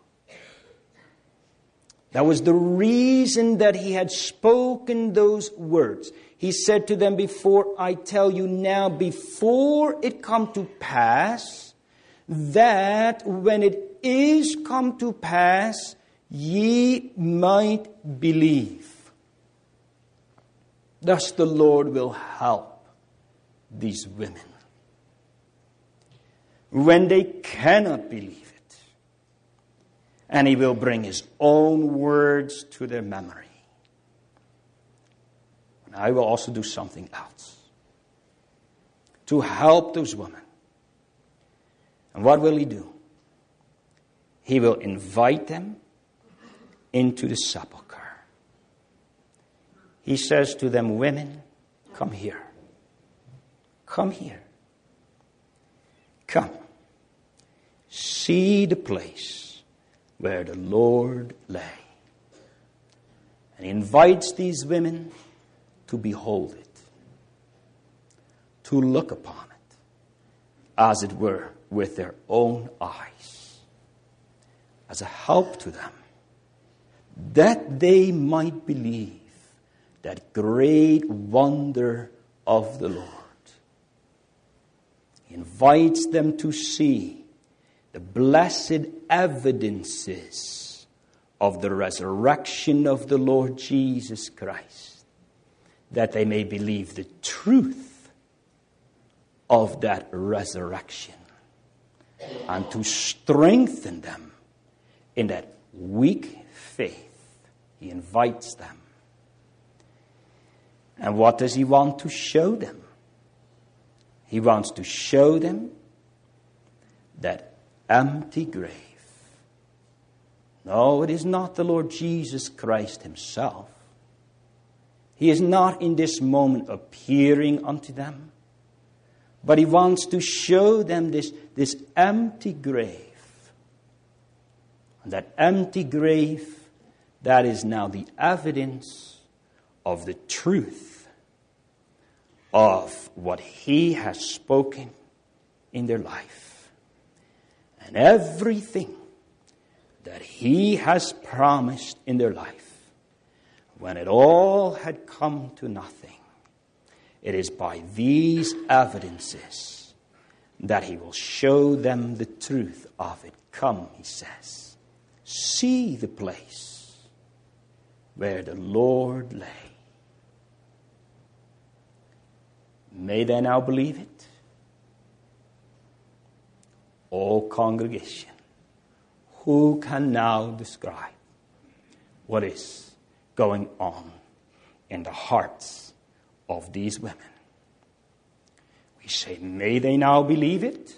That was the reason that he had spoken those words. He said to them before, I tell you now, before it come to pass, that when it is come to pass, ye might believe. Thus the Lord will help these women when they cannot believe it. And he will bring his own words to their memory. And I will also do something else to help those women. And what will he do? He will invite them into the sepulchre. He says to them, women, come here. Come here. Come. See the place where the Lord lay. And he invites these women to behold it. To look upon it, as it were, with their own eyes. As a help to them. That they might believe that great wonder of the Lord. He invites them to see the blessed evidences of the resurrection of the Lord Jesus Christ, that they may believe the truth of that resurrection, and to strengthen them in that weak faith. He invites them. And what does he want to show them? He wants to show them that empty grave. No, it is not the Lord Jesus Christ himself. He is not in this moment appearing unto them. But he wants to show them this empty grave. And that empty grave, that is now the evidence of the truth of what he has spoken in their life. And everything that he has promised in their life, when it all had come to nothing, it is by these evidences that he will show them the truth of it. Come, he says, see the place where the Lord lay. May they now believe it. O congregation, who can now describe what is going on in the hearts of these women? We say, may they now believe it?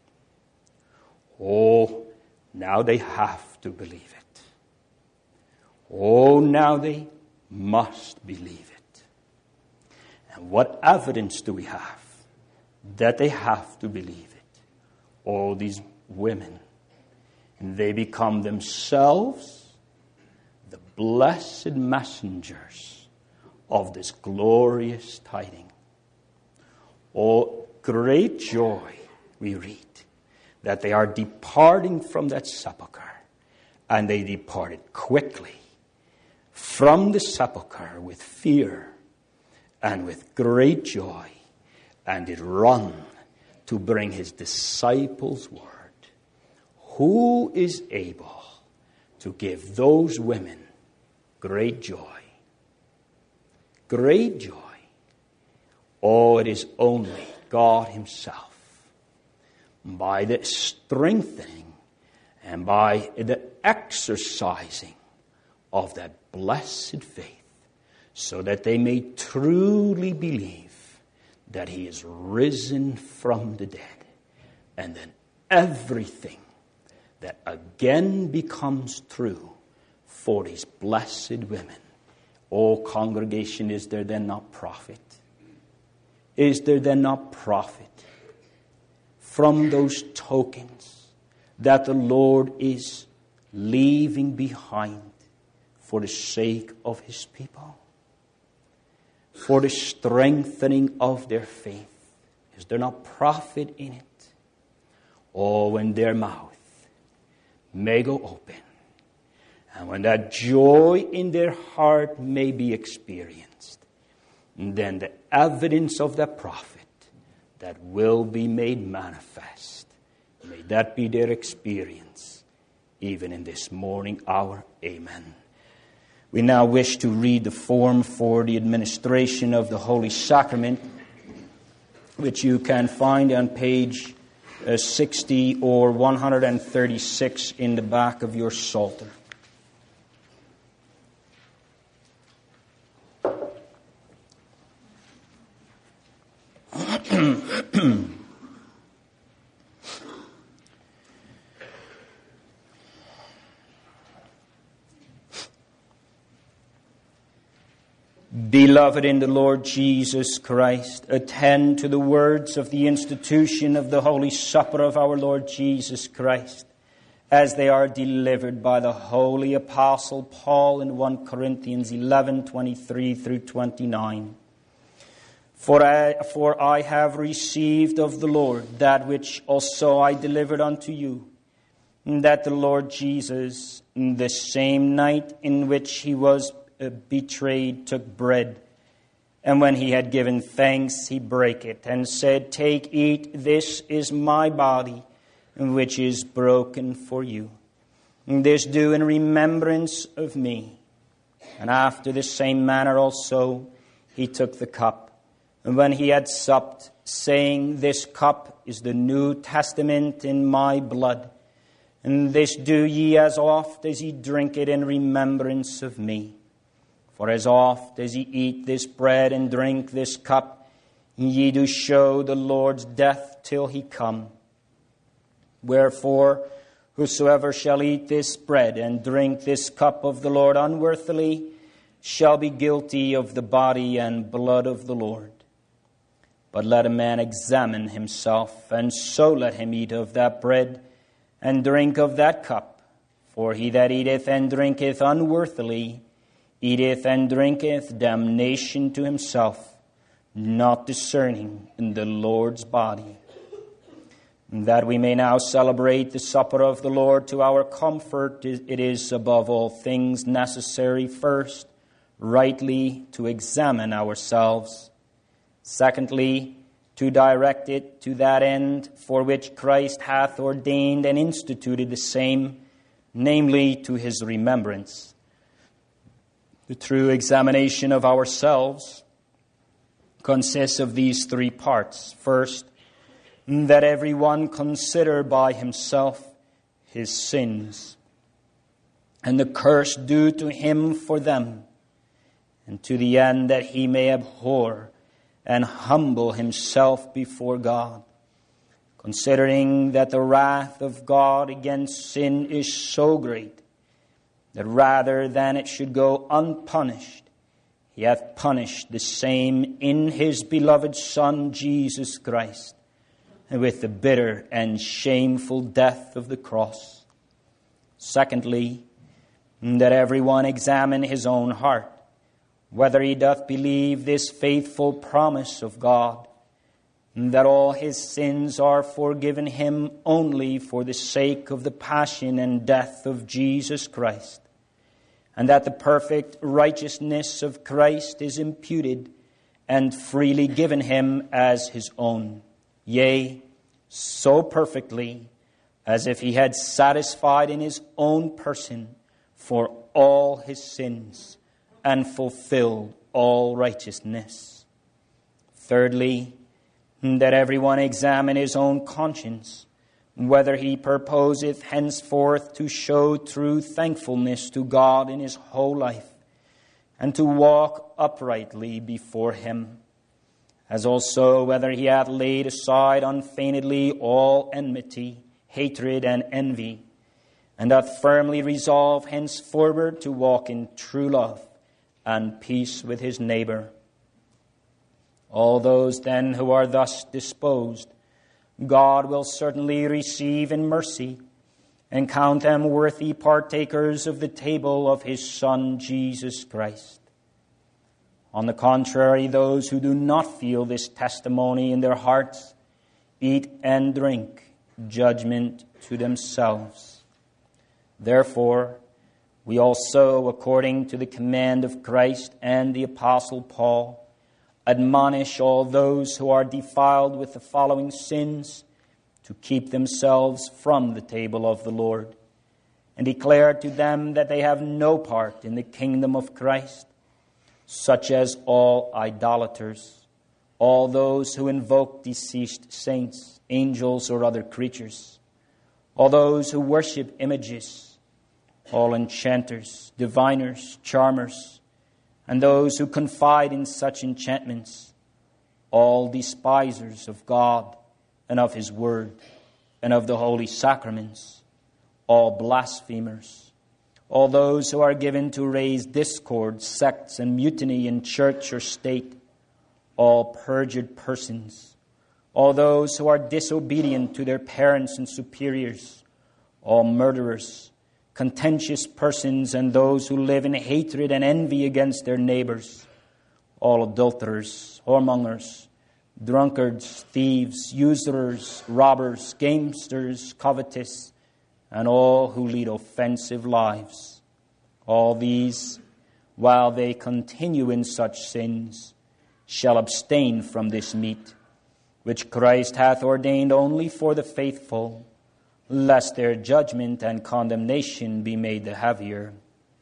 Oh, now they have to believe it. Oh, now they must believe it. And what evidence do we have that they have to believe it? All these women, and they become themselves the blessed messengers of this glorious tidings. Oh, great joy, we read, that they are departing from that sepulchre, and they departed quickly from the sepulchre with fear and with great joy, and did run to bring his disciples word. Who is able to give those women great joy? Great joy. Oh, it is only God himself, by the strengthening and by the exercising of that blessed faith, so that they may truly believe that he is risen from the dead. And then everything that again becomes true for these blessed women. Oh, congregation, is there then not profit? Is there then not profit from those tokens that the Lord is leaving behind for the sake of his people? For the strengthening of their faith. Is there not profit in it? Oh, when their mouth may go open, and when that joy in their heart may be experienced, then the evidence of the prophet that will be made manifest, may that be their experience, even in this morning hour. Amen. We now wish to read the form for the administration of the Holy Sacrament, which you can find on page 60 or 136 in the back of your Psalter. Beloved in the Lord Jesus Christ, attend to the words of the institution of the Holy Supper of our Lord Jesus Christ, as they are delivered by the Holy Apostle Paul in 1 Corinthians 11:23 through 29. For I have received of the Lord that which also I delivered unto you, that the Lord Jesus, the same night in which he was betrayed, took bread, and when he had given thanks, he brake it, and said, Take, eat, this is my body, which is broken for you. This do in remembrance of me. And after the same manner also he took the cup, and when he had supped, saying, This cup is the New Testament in my blood, and this do ye as oft as ye drink it in remembrance of me. For as oft as ye eat this bread and drink this cup, ye do show the Lord's death till he come. Wherefore, whosoever shall eat this bread and drink this cup of the Lord unworthily shall be guilty of the body and blood of the Lord. But let a man examine himself, and so let him eat of that bread and drink of that cup. For he that eateth and drinketh unworthily eateth and drinketh damnation to himself, not discerning in the Lord's body. That we may now celebrate the supper of the Lord to our comfort, it is above all things necessary, first, rightly to examine ourselves. Secondly, to direct it to that end for which Christ hath ordained and instituted the same, namely to his remembrance. The true examination of ourselves consists of these three parts. First, that everyone consider by himself his sins, and the curse due to him for them, and to the end that he may abhor and humble himself before God, considering that the wrath of God against sin is so great, that rather than it should go unpunished, he hath punished the same in his beloved Son, Jesus Christ, and with the bitter and shameful death of the cross. Secondly, that everyone examine his own heart, whether he doth believe this faithful promise of God, that all his sins are forgiven him only for the sake of the passion and death of Jesus Christ, and that the perfect righteousness of Christ is imputed and freely given him as his own, yea, so perfectly as if he had satisfied in his own person for all his sins and fulfilled all righteousness. Thirdly, that everyone examine his own conscience, whether he purposeth henceforth to show true thankfulness to God in his whole life, and to walk uprightly before him, as also whether he hath laid aside unfeignedly all enmity, hatred, and envy, and doth firmly resolve henceforward to walk in true love and peace with his neighbor. All those then who are thus disposed, God will certainly receive in mercy, and count them worthy partakers of the table of his Son, Jesus Christ. On the contrary, those who do not feel this testimony in their hearts eat and drink judgment to themselves. Therefore, we also, according to the command of Christ and the Apostle Paul, admonish all those who are defiled with the following sins to keep themselves from the table of the Lord, and declare to them that they have no part in the kingdom of Christ, such as all idolaters, all those who invoke deceased saints, angels, or other creatures, all those who worship images, all enchanters, diviners, charmers, and those who confide in such enchantments, all despisers of God and of his word and of the holy sacraments, all blasphemers, all those who are given to raise discord, sects, and mutiny in church or state, all perjured persons, all those who are disobedient to their parents and superiors, all murderers, contentious persons, and those who live in hatred and envy against their neighbors, all adulterers, whoremongers, drunkards, thieves, usurers, robbers, gamesters, covetous, and all who lead offensive lives. All these, while they continue in such sins, shall abstain from this meat, which Christ hath ordained only for the faithful, lest their judgment and condemnation be made the heavier.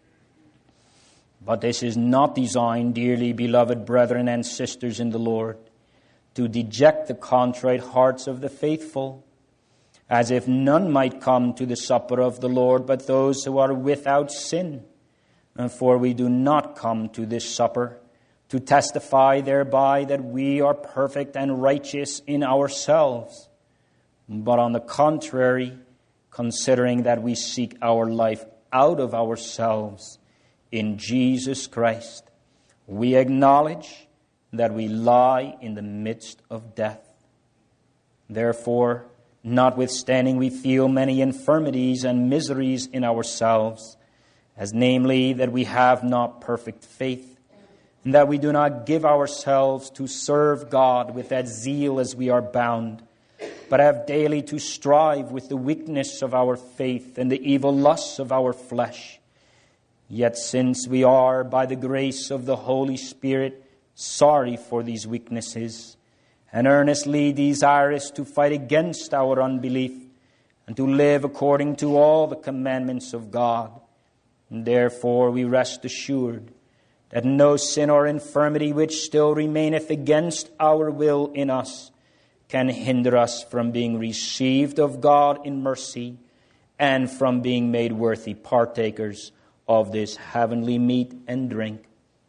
But this is not designed, dearly beloved brethren and sisters in the Lord, to deject the contrite hearts of the faithful, as if none might come to the supper of the Lord but those who are without sin. For we do not come to this supper to testify thereby that we are perfect and righteous in ourselves, but on the contrary, considering that we seek our life out of ourselves in Jesus Christ, we acknowledge that we lie in the midst of death. Therefore, notwithstanding we feel many infirmities and miseries in ourselves, as namely that we have not perfect faith, and that we do not give ourselves to serve God with that zeal as we are bound, but have daily to strive with the weakness of our faith and the evil lusts of our flesh. Yet since we are, by the grace of the Holy Spirit, sorry for these weaknesses, and earnestly desirous to fight against our unbelief, and to live according to all the commandments of God, and therefore we rest assured that no sin or infirmity which still remaineth against our will in us can hinder us from being received of God in mercy and from being made worthy partakers of this heavenly meat and drink.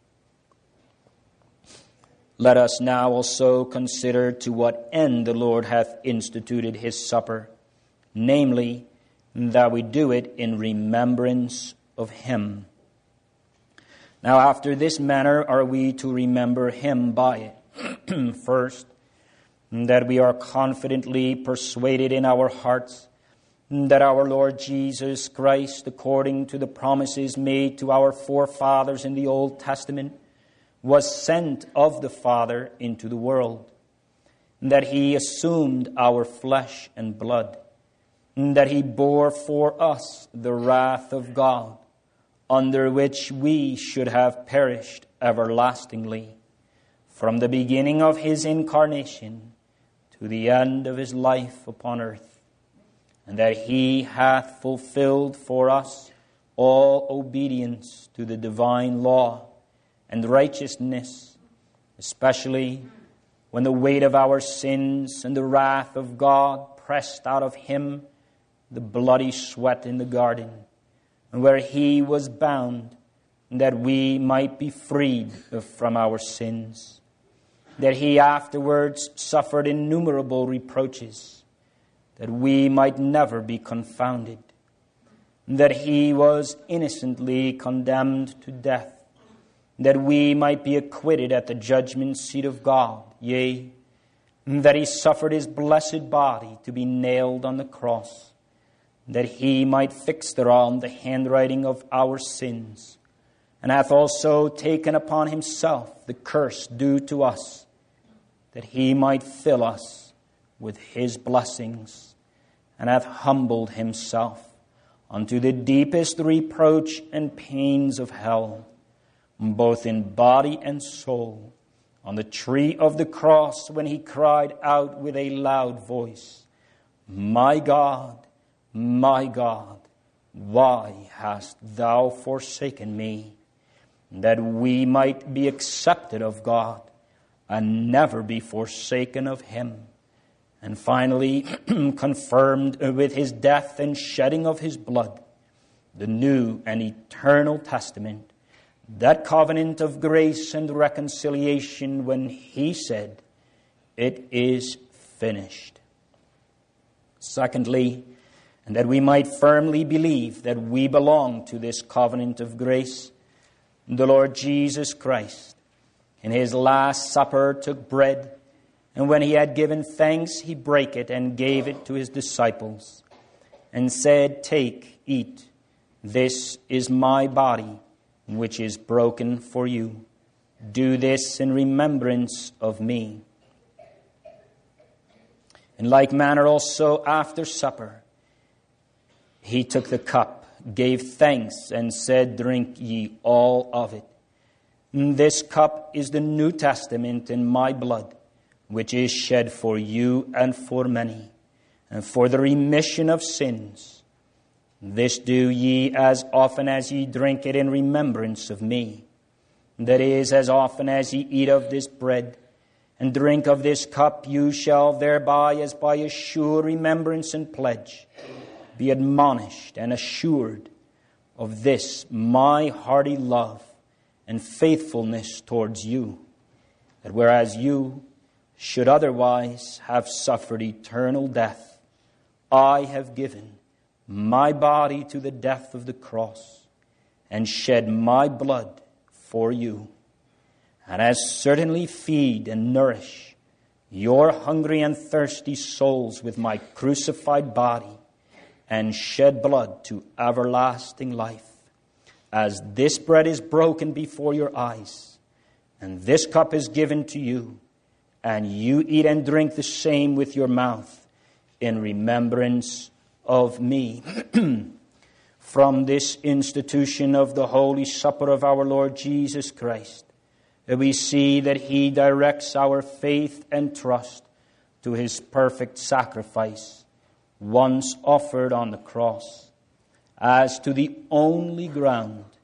Let us now also consider to what end the Lord hath instituted his supper, namely, that we do it in remembrance of him. Now after this manner are we to remember him by it. First, that we are confidently persuaded in our hearts that our Lord Jesus Christ, according to the promises made to our forefathers in the Old Testament, was sent of the Father into the world, that he assumed our flesh and blood, that he bore for us the wrath of God, under which we should have perished everlastingly, from the beginning of his incarnation to the end of his life upon earth, and that he hath fulfilled for us all obedience to the divine law and righteousness, especially when the weight of our sins and the wrath of God pressed out of him the bloody sweat in the garden, where he was bound, that we might be freed from our sins, that he afterwards suffered innumerable reproaches, that we might never be confounded, that he was innocently condemned to death, that we might be acquitted at the judgment seat of God, yea, that he suffered his blessed body to be nailed on the cross, that he might fix thereon the handwriting of our sins, and hath also taken upon himself the curse due to us, that he might fill us with his blessings, and hath humbled himself unto the deepest reproach and pains of hell, both in body and soul, on the tree of the cross, when he cried out with a loud voice, my God, why hast thou forsaken me? That we might be accepted of God and never be forsaken of him. And finally, confirmed with his death and shedding of his blood, the new and eternal testament, that covenant of grace and reconciliation, when he said, it is finished. Secondly, and that we might firmly believe that we belong to this covenant of grace, the Lord Jesus Christ, in his last supper, took bread, and when he had given thanks, he brake it and gave it to his disciples, and said, take, eat, this is my body, which is broken for you. Do this in remembrance of me. In like manner also after supper, he took the cup, gave thanks, and said, drink ye all of it. This cup is the New Testament in my blood, which is shed for you and for many, and for the remission of sins. This do ye as often as ye drink it in remembrance of me. That is, as often as ye eat of this bread and drink of this cup, you shall thereby, as by a sure remembrance and pledge, be admonished and assured of this my hearty love and faithfulness towards you, that whereas you should otherwise have suffered eternal death, I have given my body to the death of the cross, and shed my blood for you, and as certainly feed and nourish your hungry and thirsty souls with my crucified body, and shed blood to everlasting life, as this bread is broken before your eyes, and this cup is given to you, and you eat and drink the same with your mouth, in remembrance of me. From this institution of the Holy Supper of our Lord Jesus Christ, we see that he directs our faith and trust to his perfect sacrifice, once offered on the cross, as to the only ground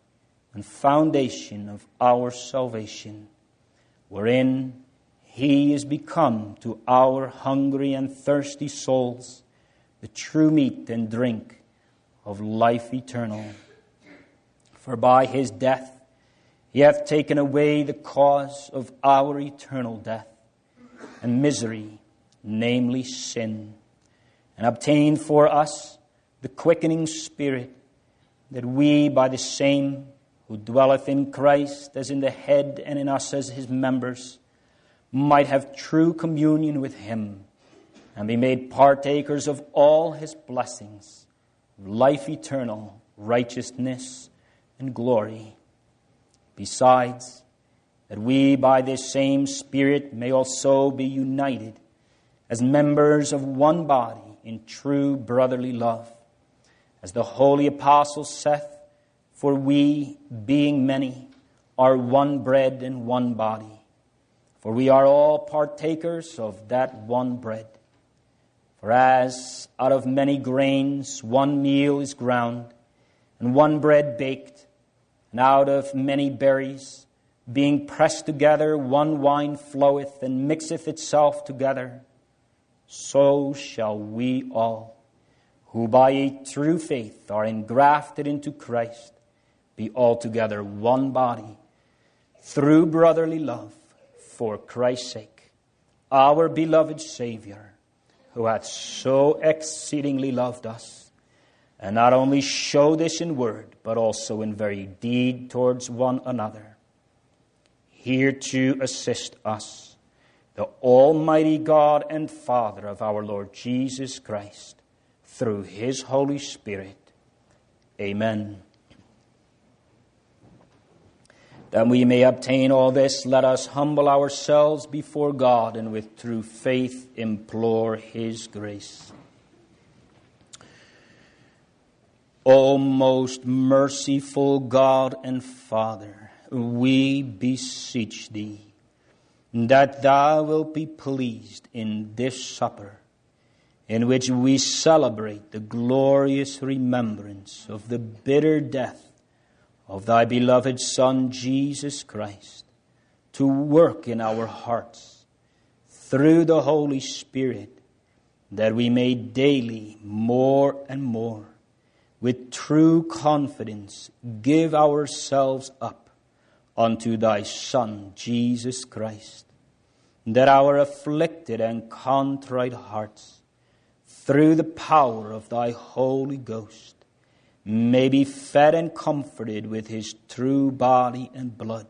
and foundation of our salvation, wherein he is become to our hungry and thirsty souls the true meat and drink of life eternal. For by his death he hath taken away the cause of our eternal death and misery, namely sin, and obtained for us the quickening Spirit, that we by the same who dwelleth in Christ as in the head and in us as his members, might have true communion with him, and be made partakers of all his blessings, life eternal, righteousness, and glory. Besides, that we by this same Spirit may also be united as members of one body in true brotherly love. As the holy apostle saith, for we, being many, are one bread and one body. For we are all partakers of that one bread. For as out of many grains one meal is ground, and one bread baked, and out of many berries, being pressed together, one wine floweth and mixeth itself together, so shall we all, who by a true faith are engrafted into Christ, be altogether one body, through brotherly love, for Christ's sake, our beloved Savior, who hath so exceedingly loved us, and not only show this in word, but also in very deed towards one another. Here to assist us, the Almighty God and Father of our Lord Jesus Christ, through his Holy Spirit. Amen. That we may obtain all this, let us humble ourselves before God and with true faith implore his grace. O most merciful God and Father, we beseech thee that thou wilt be pleased in this supper, in which we celebrate the glorious remembrance of the bitter death of thy beloved Son, Jesus Christ, to work in our hearts through the Holy Spirit, that we may daily more and more with true confidence give ourselves up unto thy Son, Jesus Christ, that our afflicted and contrite hearts, through the power of thy Holy Ghost, may be fed and comforted with his true body and blood,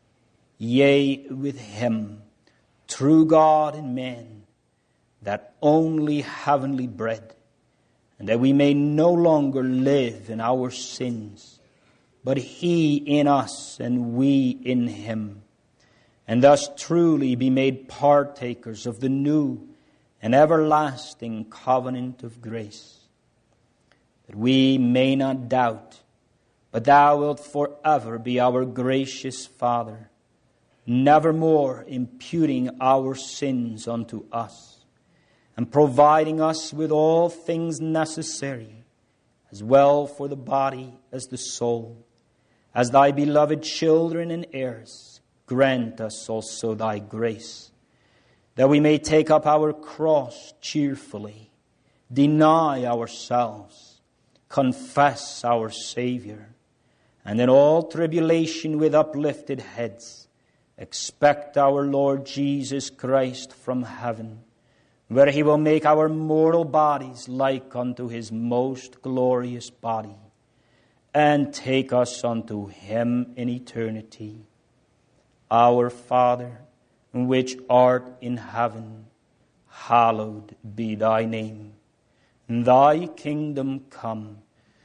yea, with him, true God and man, that only heavenly bread, and that we may no longer live in our sins, but he in us and we in him, and thus truly be made partakers of the new and everlasting covenant of grace. That we may not doubt, but thou wilt forever be our gracious Father, nevermore imputing our sins unto us, and providing us with all things necessary, as well for the body as the soul. As thy beloved children and heirs, grant us also thy grace, that we may take up our cross cheerfully, deny ourselves, confess our Savior, and in all tribulation with uplifted heads, expect our Lord Jesus Christ from heaven, where he will make our mortal bodies like unto his most glorious body, and take us unto him in eternity. Our Father, which art in heaven, hallowed be thy name. Thy kingdom come,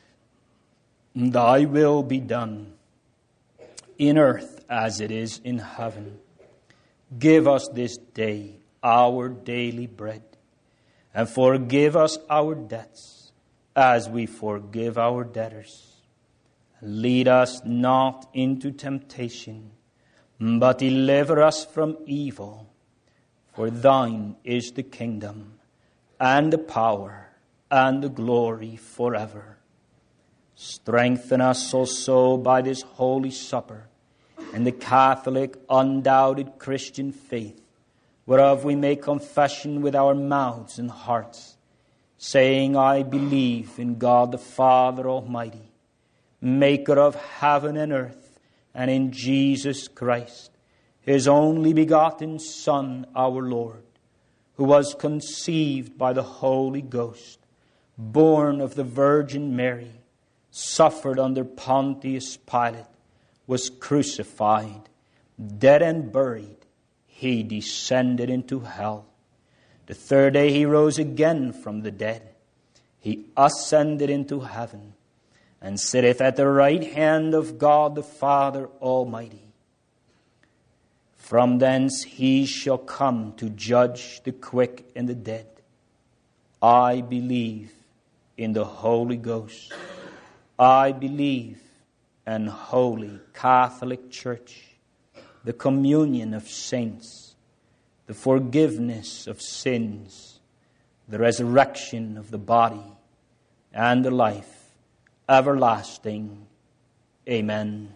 thy will be done, in earth as it is in heaven. Give us this day our daily bread, and forgive us our debts, as we forgive our debtors. Lead us not into temptation, but deliver us from evil. For thine is the kingdom, and the power, and the glory forever. Strengthen us also by this holy supper and the Catholic, undoubted Christian faith, whereof we make confession with our mouths and hearts, saying, I believe in God the Father Almighty, maker of heaven and earth, and in Jesus Christ, his only begotten Son, our Lord, who was conceived by the Holy Ghost, born of the Virgin Mary, suffered under Pontius Pilate, was crucified, dead and buried. He descended into hell. The third day he rose again from the dead. He ascended into heaven and sitteth at the right hand of God the Father Almighty. From thence he shall come to judge the quick and the dead. I believe in the Holy Ghost. I believe in Holy Catholic Church, the communion of saints, the forgiveness of sins, the resurrection of the body, and the life everlasting. Amen.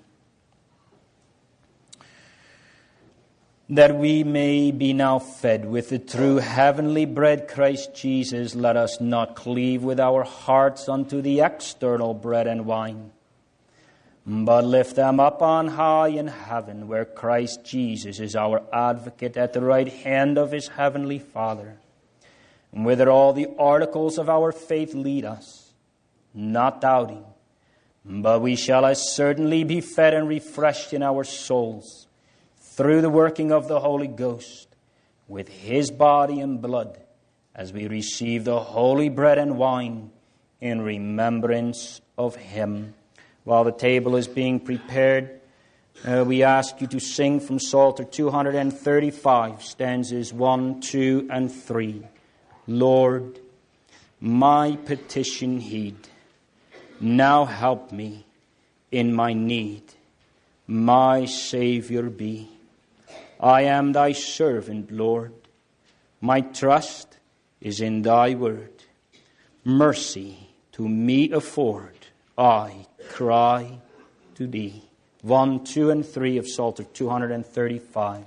That we may be now fed with the true heavenly bread, Christ Jesus, let us not cleave with our hearts unto the external bread and wine, but lift them up on high in heaven, where Christ Jesus is our advocate at the right hand of his heavenly Father, and whither all the articles of our faith lead us, not doubting, but we shall as certainly be fed and refreshed in our souls, through the working of the Holy Ghost, with his body and blood, as we receive the holy bread and wine in remembrance of him. While the table is being prepared, we ask you to sing from Psalter 235, stanzas 1, 2, and 3. Lord, my petition heed. Now help me in my need. My Savior be. I am thy servant, Lord. My trust is in thy word. Mercy to me afford. I cry to thee. 1, 2, and 3 of Psalter 235.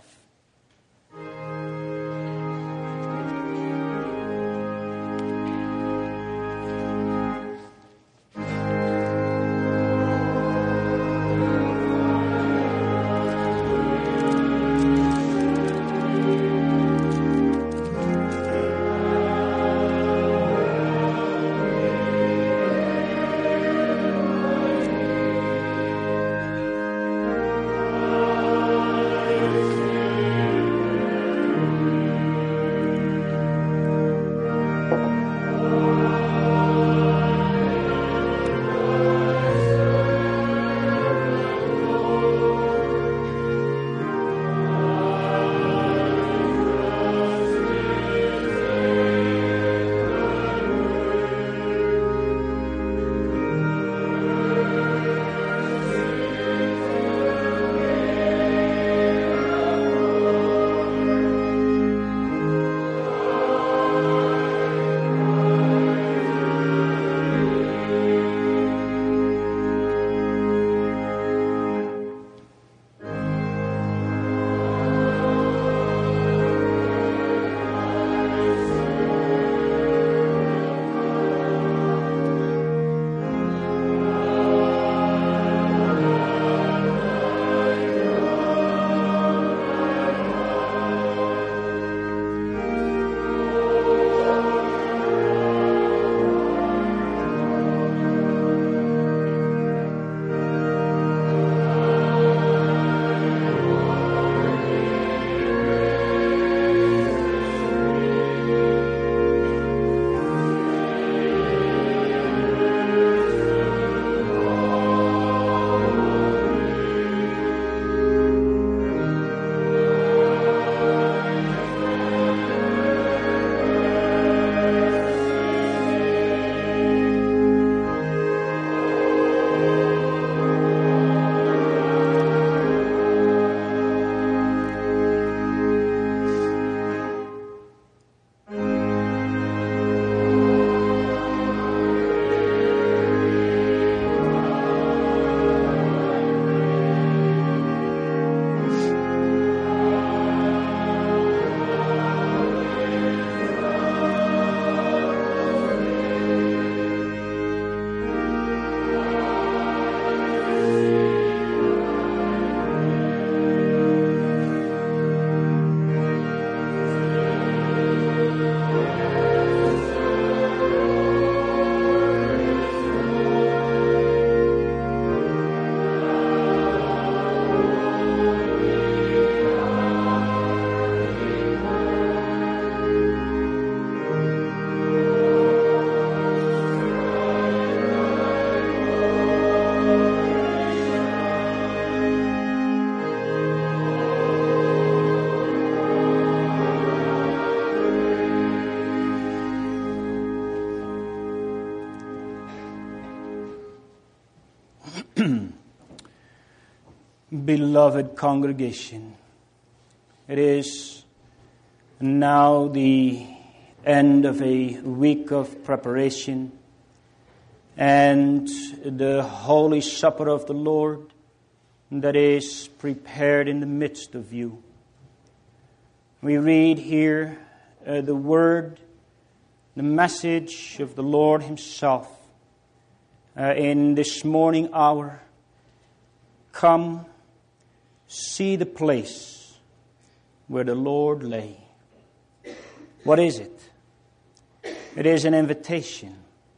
Beloved congregation, it is now the end of a week of preparation and the Holy Supper of the Lord that is prepared in the midst of you. We read here the word, the message of the Lord Himself in this morning hour. Come, see the place where the Lord lay. What is it? It is an invitation.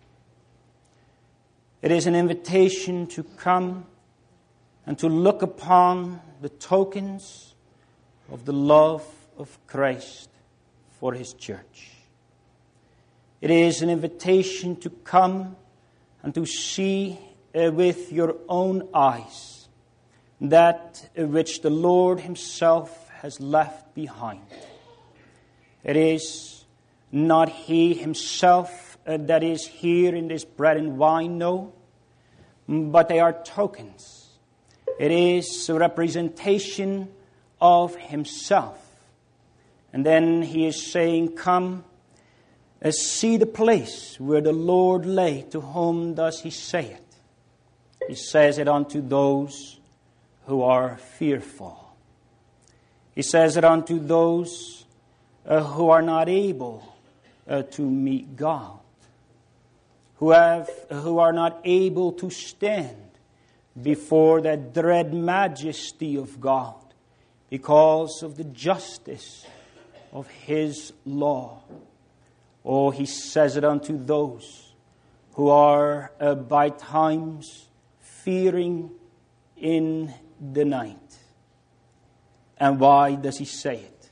It is an invitation to come and to look upon the tokens of the love of Christ for His church. It is an invitation to come and to see with your own eyes that which the Lord Himself has left behind. It is not He Himself that is here in this bread and wine, no, but they are tokens. It is a representation of Himself. And then He is saying, come, see the place where the Lord lay. To whom does He say it? He says it unto those who are fearful. He says it unto those who are not able to meet God, who are not able to stand before that dread majesty of God because of the justice of His law. Oh, He says it unto those who are by times fearing in the night. And why does He say it?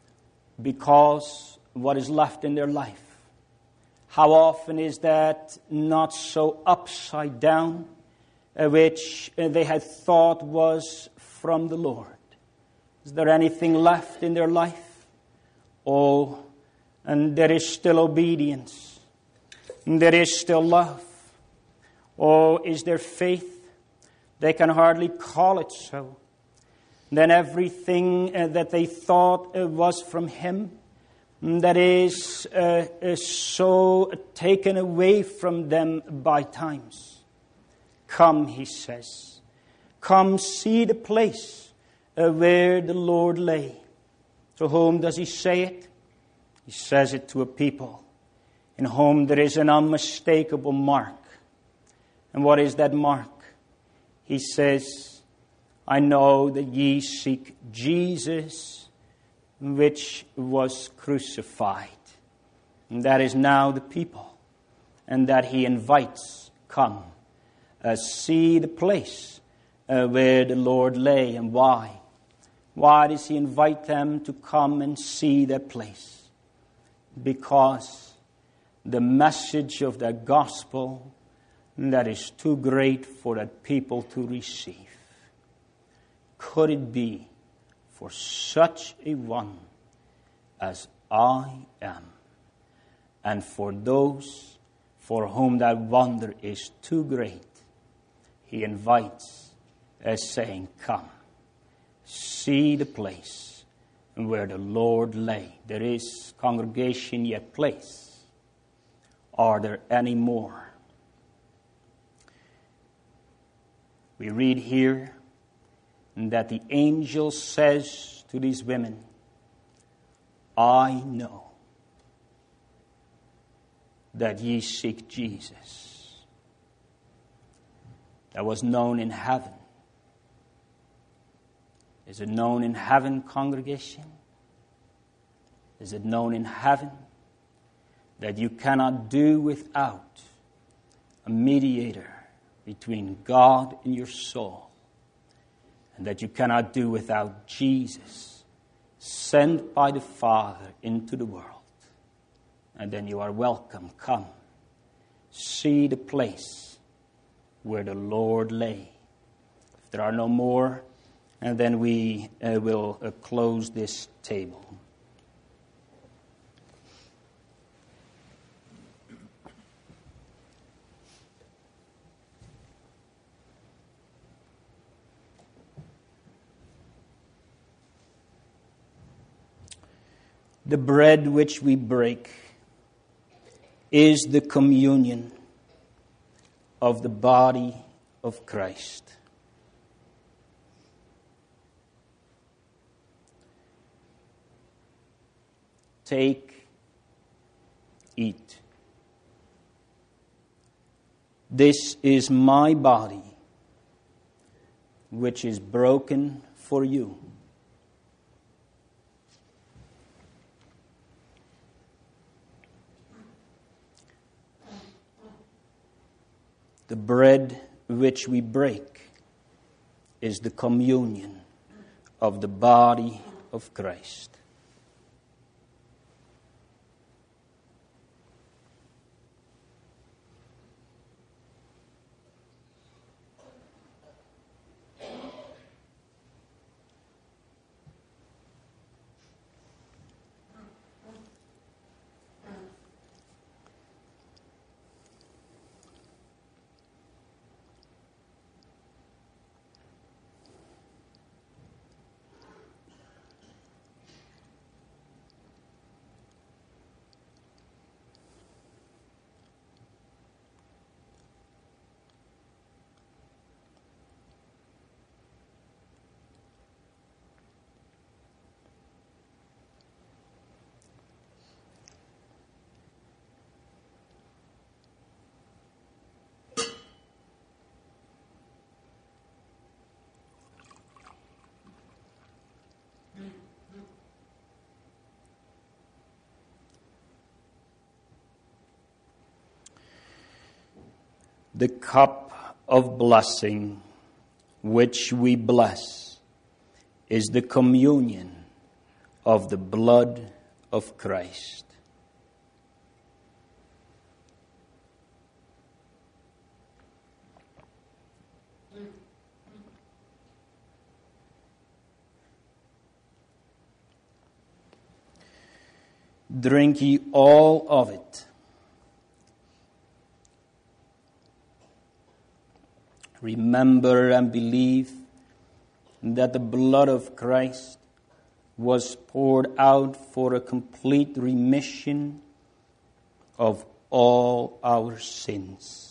Because what is left in their life. How often is that not so upside down, which they had thought was from the Lord? Is there anything left in their life? Oh, and there is still obedience. And there is still love. Oh, is there faith? They can hardly call it so. Then everything that they thought was from Him, that is so taken away from them by times. Come, He says. Come see the place where the Lord lay. To whom does He say it? He says it to a people in whom there is an unmistakable mark. And what is that mark? He says, I know that ye seek Jesus, which was crucified. And that is now the people. And that He invites, come, see the place where the Lord lay. And why? Why does He invite them to come and see that place? Because the message of the gospel that is too great for that people to receive. Could it be for such a one as I am, and for those for whom that wonder is too great? He invites as saying, come, see the place where the Lord lay. There is congregation yet place. Are there any more? We read here that the angel says to these women, I know that ye seek Jesus. That was known in heaven. Is it known in heaven, congregation? Is it known in heaven that you cannot do without a mediator between God and your soul, and that you cannot do without Jesus, sent by the Father into the world? And then you are welcome. Come, see the place where the Lord lay. If there are no more, and then we will close this table. The bread which we break is the communion of the body of Christ. Take, eat. This is my body, which is broken for you. The bread which we break is the communion of the body of Christ. The cup of blessing which we bless is the communion of the blood of Christ. Drink ye all of it. Remember and believe that the blood of Christ was poured out for a complete remission of all our sins.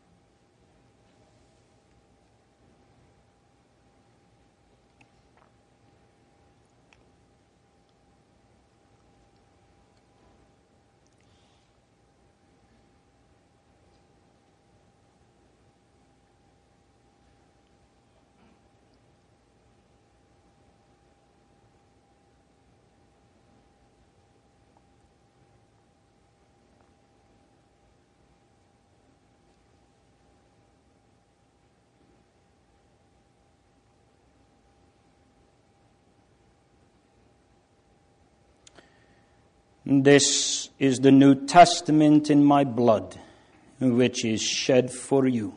This is the New Testament in my blood, which is shed for you.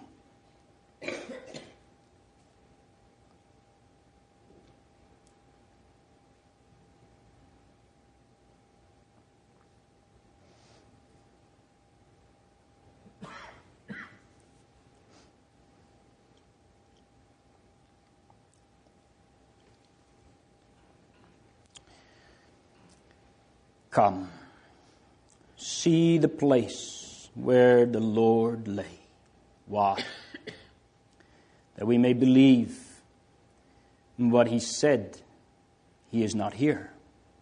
Come, see the place where the Lord lay. Why? That we may believe what he said. He is not here.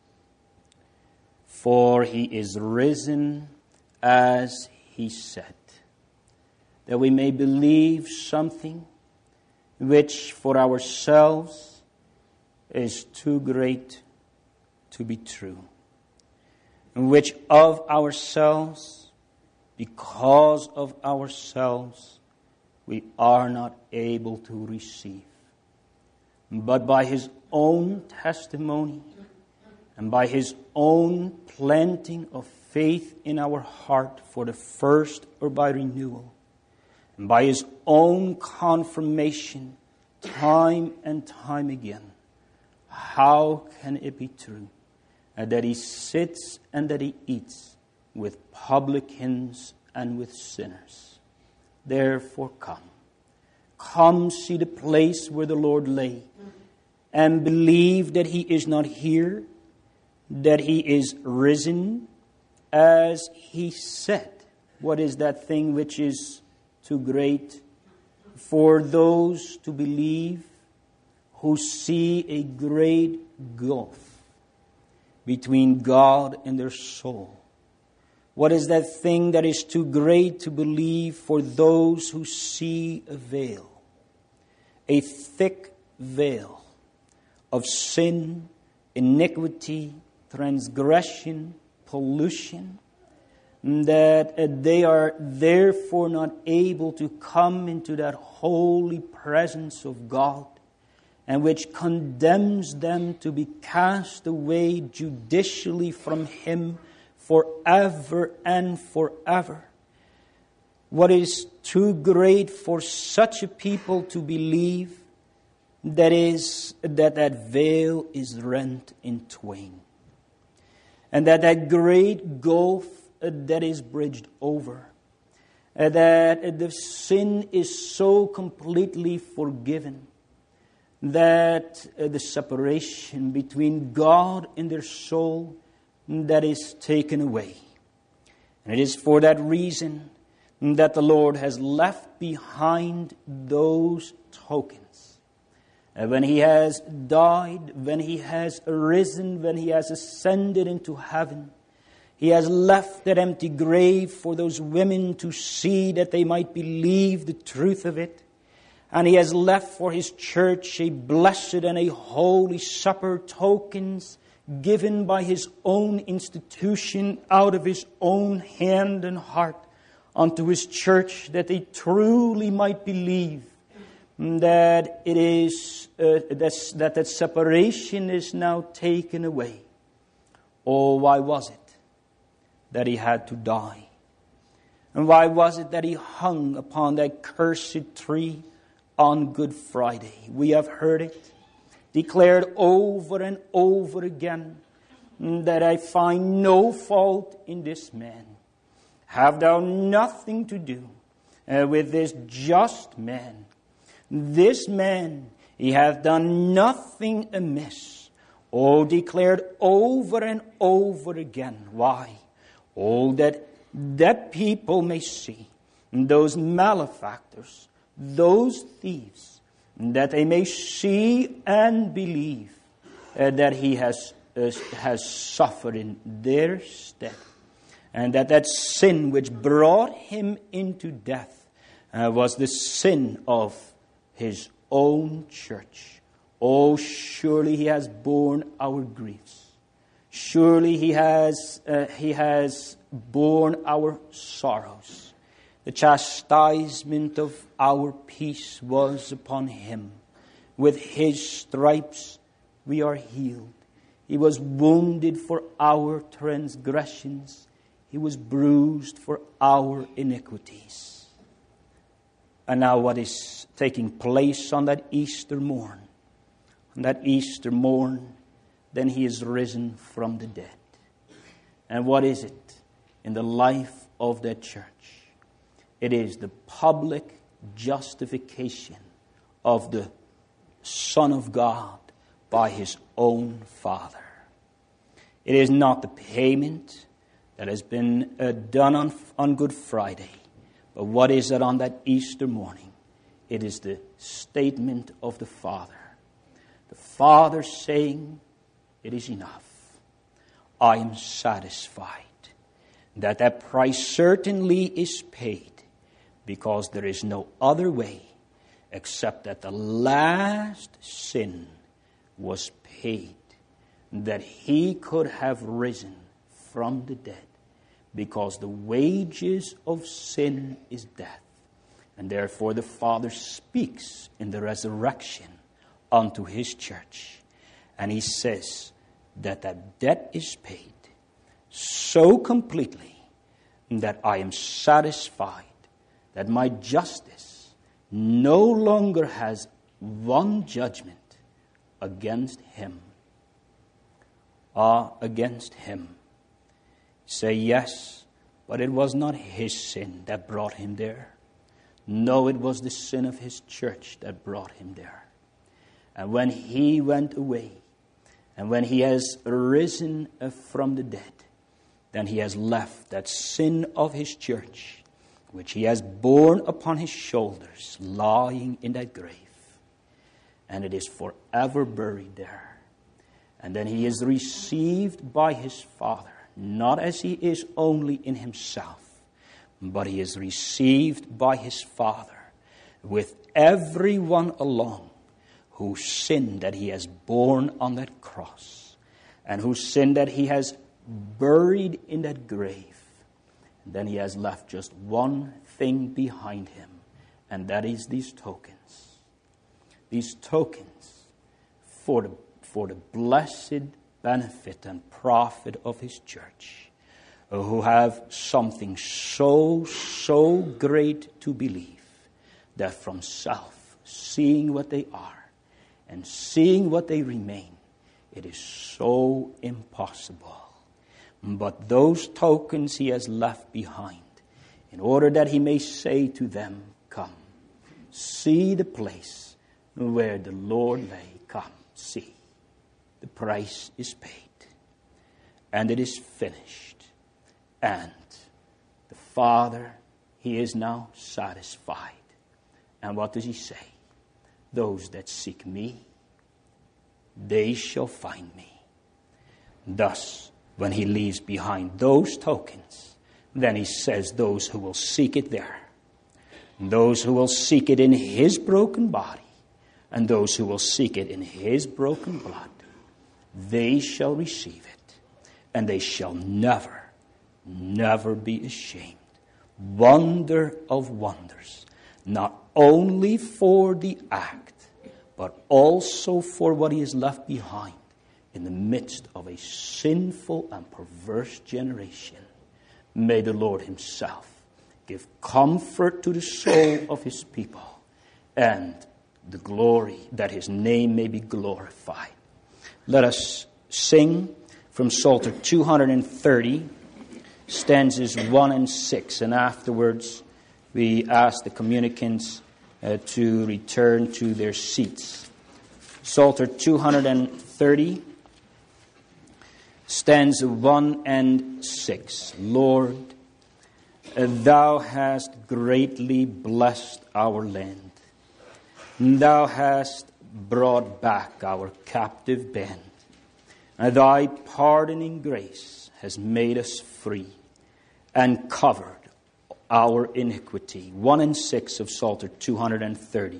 For he is risen as he said. That we may believe something which for ourselves is too great to be true. Which of ourselves, because of ourselves, we are not able to receive. But by his own testimony and by his own planting of faith in our heart for the first or by renewal, and by his own confirmation time and time again, how can it be true that he sits and that he eats with publicans and with sinners? Therefore come see the place where the Lord lay, and believe that he is not here, that he is risen as he said. What is that thing which is too great for those to believe who see a great gulf between God and their soul? What is that thing that is too great to believe for those who see a veil? A thick veil of sin, iniquity, transgression, pollution, that they are therefore not able to come into that holy presence of God, and which condemns them to be cast away judicially from Him forever and forever. What is too great for such a people to believe? That is, that veil is rent in twain. And that great gulf that is bridged over. That the sin is so completely forgiven that the separation between God and their soul that is taken away. And it is for that reason that the Lord has left behind those tokens. And when He has died, when He has arisen, when He has ascended into heaven, He has left that empty grave for those women to see, that they might believe the truth of it. And He has left for His church a blessed and a holy supper, tokens given by His own institution out of His own hand and heart unto His church, that they truly might believe that it is that separation is now taken away. Oh, why was it that He had to die? And why was it that He hung upon that cursed tree on Good Friday? We have heard it declared over and over again, that I find no fault in this man. Have thou nothing to do with this just man. This man, he hath done nothing amiss. Oh, declared over and over again. Why? Oh, that people may see, those malefactors, those thieves, that they may see and believe that He has suffered in their stead, and that sin which brought Him into death was the sin of His own church. Oh, surely He has borne our griefs. Surely He has borne our sorrows. The chastisement of our peace was upon Him. With His stripes we are healed. He was wounded for our transgressions. He was bruised for our iniquities. And now what is taking place on that Easter morn? On that Easter morn, then He is risen from the dead. And what is it in the life of that church? It is the public justification of the Son of God by His own Father. It is not the payment that has been done on Good Friday. But what is it on that Easter morning? It is the statement of the Father. The Father saying, it is enough. I am satisfied. That price certainly is paid, because there is no other way except that the last sin was paid, that He could have risen from the dead, because the wages of sin is death. And therefore the Father speaks in the resurrection unto His church. And He says that debt is paid so completely that I am satisfied that my justice no longer has one judgment against him. Against him. Say yes, but it was not his sin that brought him there. No, it was the sin of his church that brought him there. And when he went away, And when he has risen from the dead, then he has left that sin of his church, which he has borne upon his shoulders, lying in that grave. And it is forever buried there. And then he is received by his Father, not as he is only in himself, but he is received by his Father with everyone along whose sin that he has borne on that cross, and whose sin that he has buried in that grave. And then he has left just one thing behind him, and that is these tokens. These tokens for the blessed benefit and profit of his church, who have something so great to believe, that from self, seeing what they are and seeing what they remain, it is so impossible. But those tokens he has left behind, in order that he may say to them, come, see the place where the Lord lay. Come, see. The price is paid, and it is finished. And the Father, he is now satisfied. And what does he say? Those that seek me, they shall find me. Thus, when he leaves behind those tokens, then he says those who will seek it there, those who will seek it in his broken body, and those who will seek it in his broken blood, they shall receive it, and they shall never be ashamed. Wonder of wonders, not only for the act, but also for what he has left behind in the midst of a sinful and perverse generation. May the Lord himself give comfort to the soul of his people, and the glory that his name may be glorified. Let us sing from Psalter 230, stanzas 1 and 6, and afterwards we ask the communicants to return to their seats. Psalter 230, stanza 1 and 6. Lord, thou hast greatly blessed our land. Thou hast brought back our captive band, and thy pardoning grace has made us free and covered our iniquity. 1 and 6 of Psalter 230.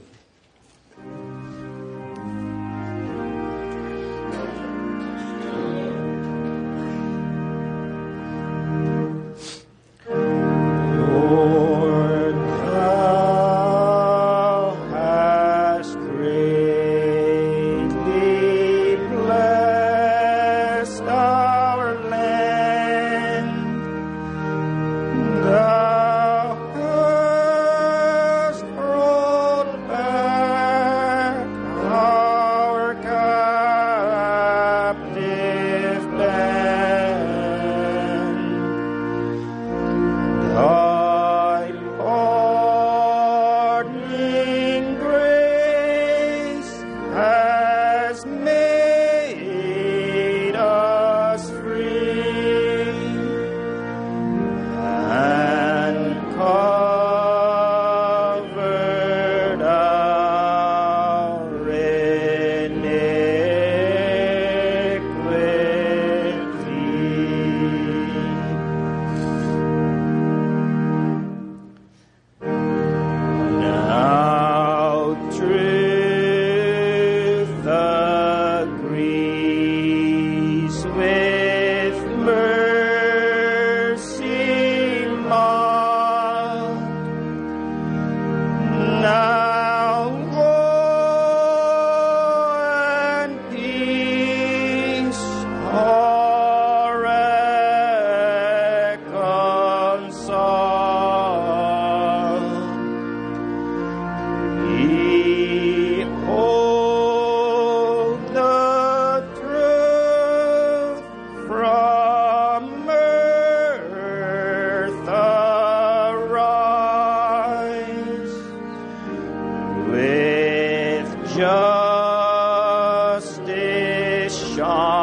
justice shine.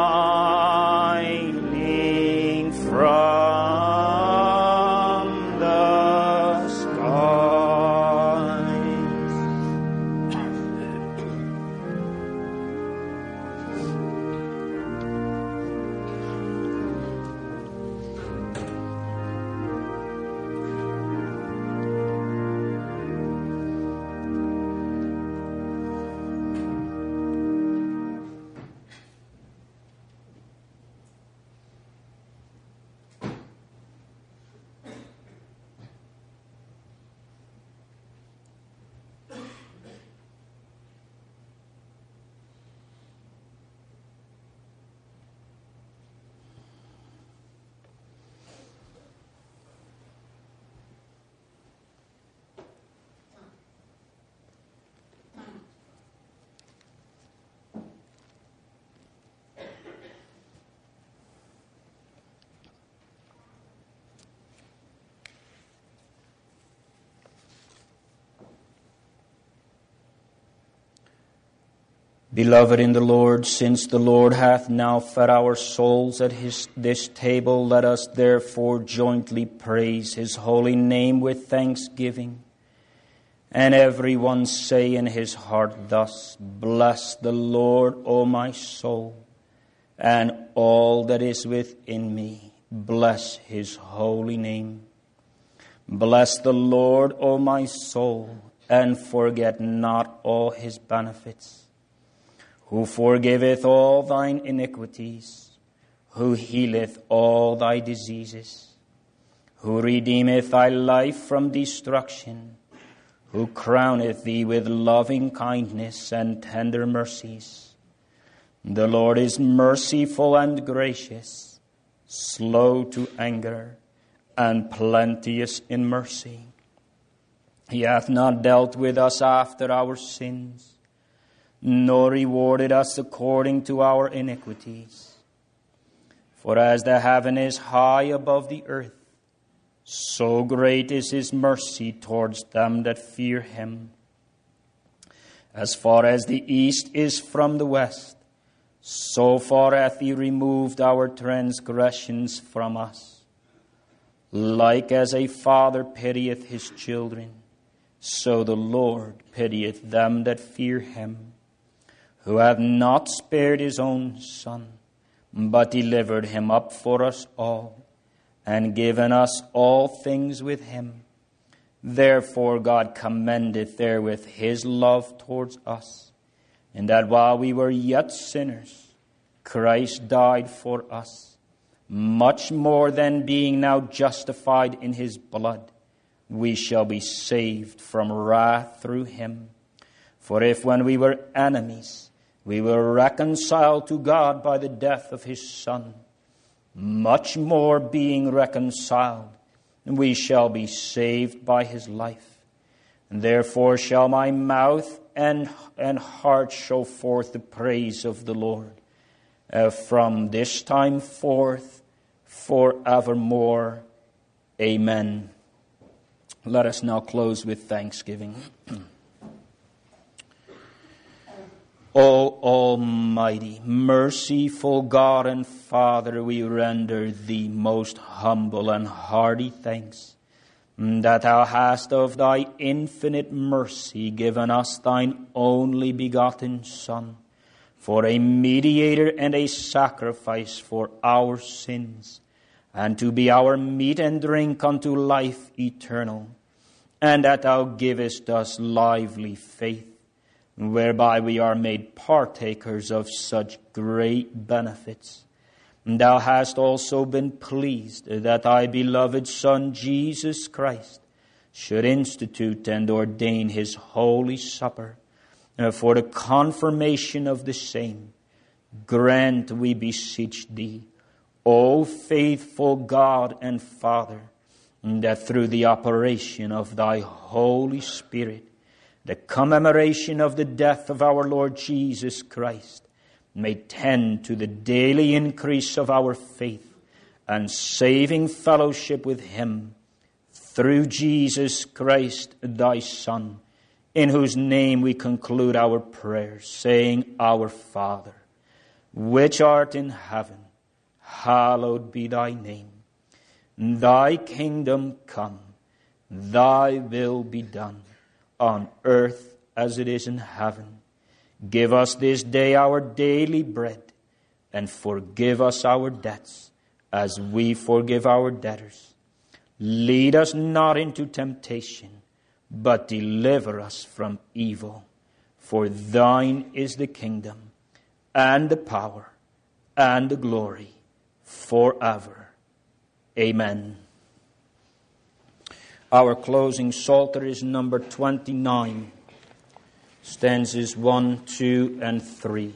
Beloved in the Lord, since the Lord hath now fed our souls at this table, let us therefore jointly praise his holy name with thanksgiving. And every one say in his heart thus, Bless the Lord, O my soul, and all that is within me. Bless his holy name. Bless the Lord, O my soul, and forget not all his benefits, who forgiveth all thine iniquities, who healeth all thy diseases, who redeemeth thy life from destruction, who crowneth thee with loving kindness and tender mercies. The Lord is merciful and gracious, slow to anger, and plenteous in mercy. He hath not dealt with us after our sins, nor rewarded us according to our iniquities. For as the heaven is high above the earth, so great is his mercy towards them that fear him. As far as the east is from the west, so far hath he removed our transgressions from us. Like as a father pitieth his children, so the Lord pitieth them that fear him, who hath not spared his own Son, but delivered him up for us all, and given us all things with him. Therefore God commendeth therewith his love towards us, in that while we were yet sinners, Christ died for us. Much more than being now justified in his blood, we shall be saved from wrath through him. For if when we were enemies, we were reconciled to God by the death of his Son, much more being reconciled, we shall be saved by his life. And therefore shall my mouth and heart show forth the praise of the Lord, from this time forth, forevermore. Amen. Let us now close with thanksgiving. O Almighty, merciful God and Father, we render thee most humble and hearty thanks, that thou hast of thy infinite mercy given us thine only begotten Son, for a mediator and a sacrifice for our sins, and to be our meat and drink unto life eternal, and that thou givest us lively faith, whereby we are made partakers of such great benefits. Thou hast also been pleased that thy beloved Son, Jesus Christ, should institute and ordain his holy supper for the confirmation of the same. Grant, we beseech thee, O faithful God and Father, that through the operation of thy Holy Spirit, the commemoration of the death of our Lord Jesus Christ may tend to the daily increase of our faith and saving fellowship with him, through Jesus Christ thy Son, in whose name we conclude our prayers, saying, Our Father, which art in heaven, hallowed be thy name. Thy kingdom come, thy will be done, on earth as it is in heaven. Give us this day our daily bread, and forgive us our debts, as we forgive our debtors. Lead us not into temptation, but deliver us from evil. For thine is the kingdom, and the power, and the glory, forever. Amen. Our closing psalter is number 29, stanzas 1, 2, and 3.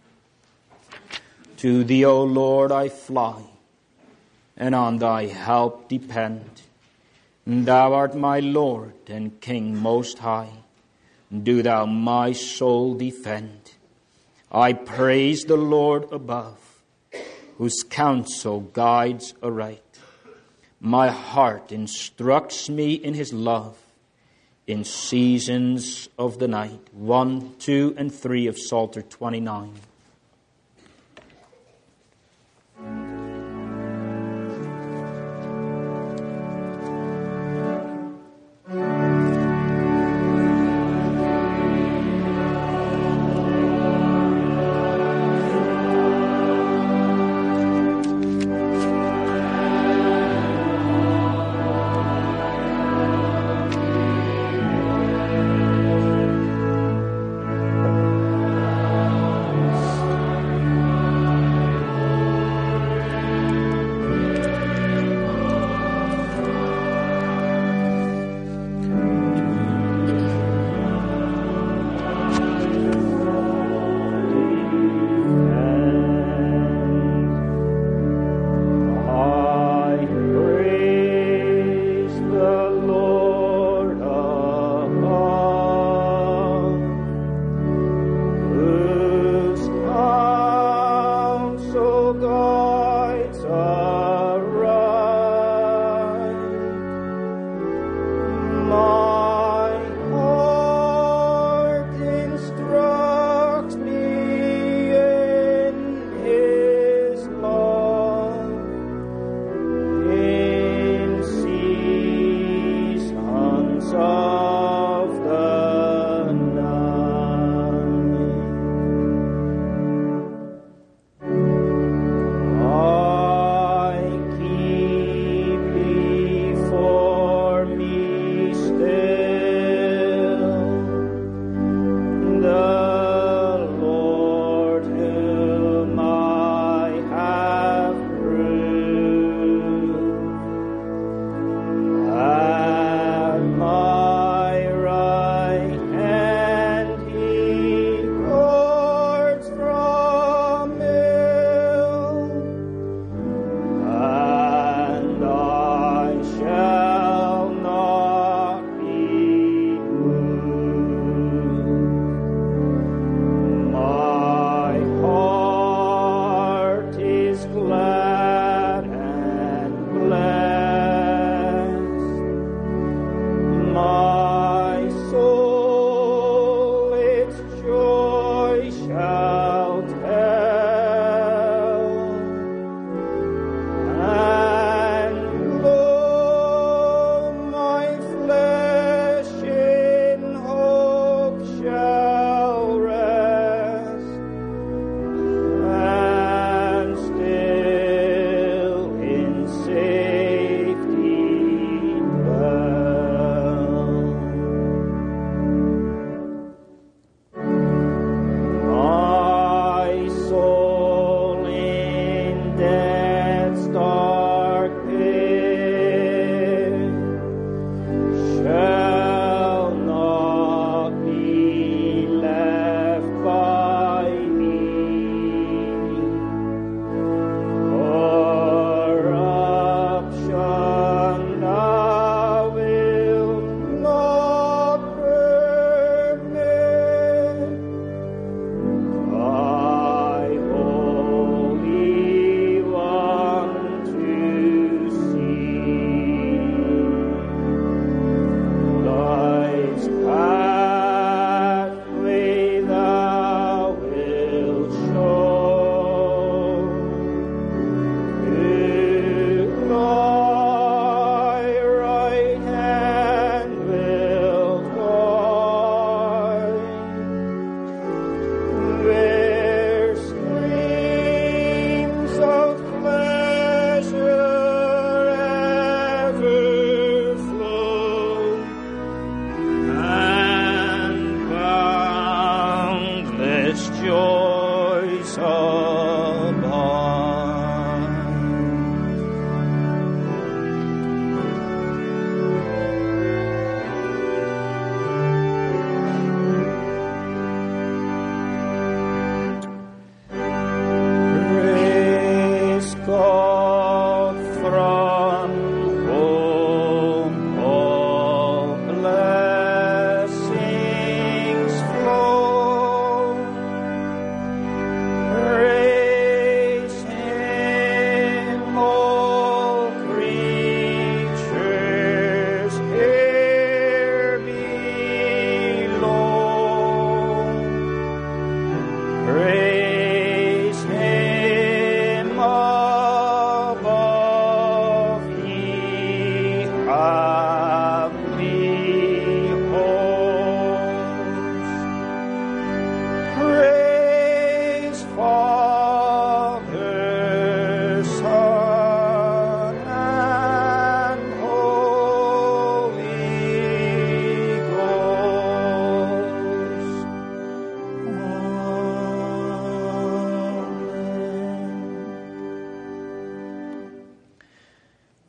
To thee, O Lord, I fly, and on thy help depend. Thou art my Lord and King most high. Do thou my soul defend. I praise the Lord above, whose counsel guides aright. My heart instructs me in his love. in seasons of the night. 1, 2, and 3 of Psalter 29.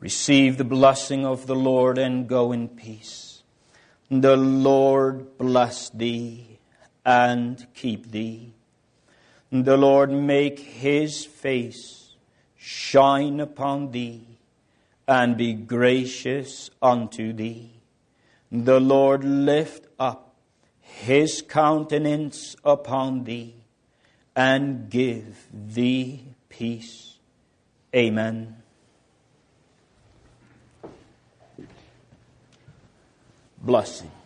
Receive the blessing of the Lord and go in peace. The Lord bless thee and keep thee. The Lord make his face shine upon thee and be gracious unto thee. The Lord lift up his countenance upon thee and give thee peace. Amen. Blessing.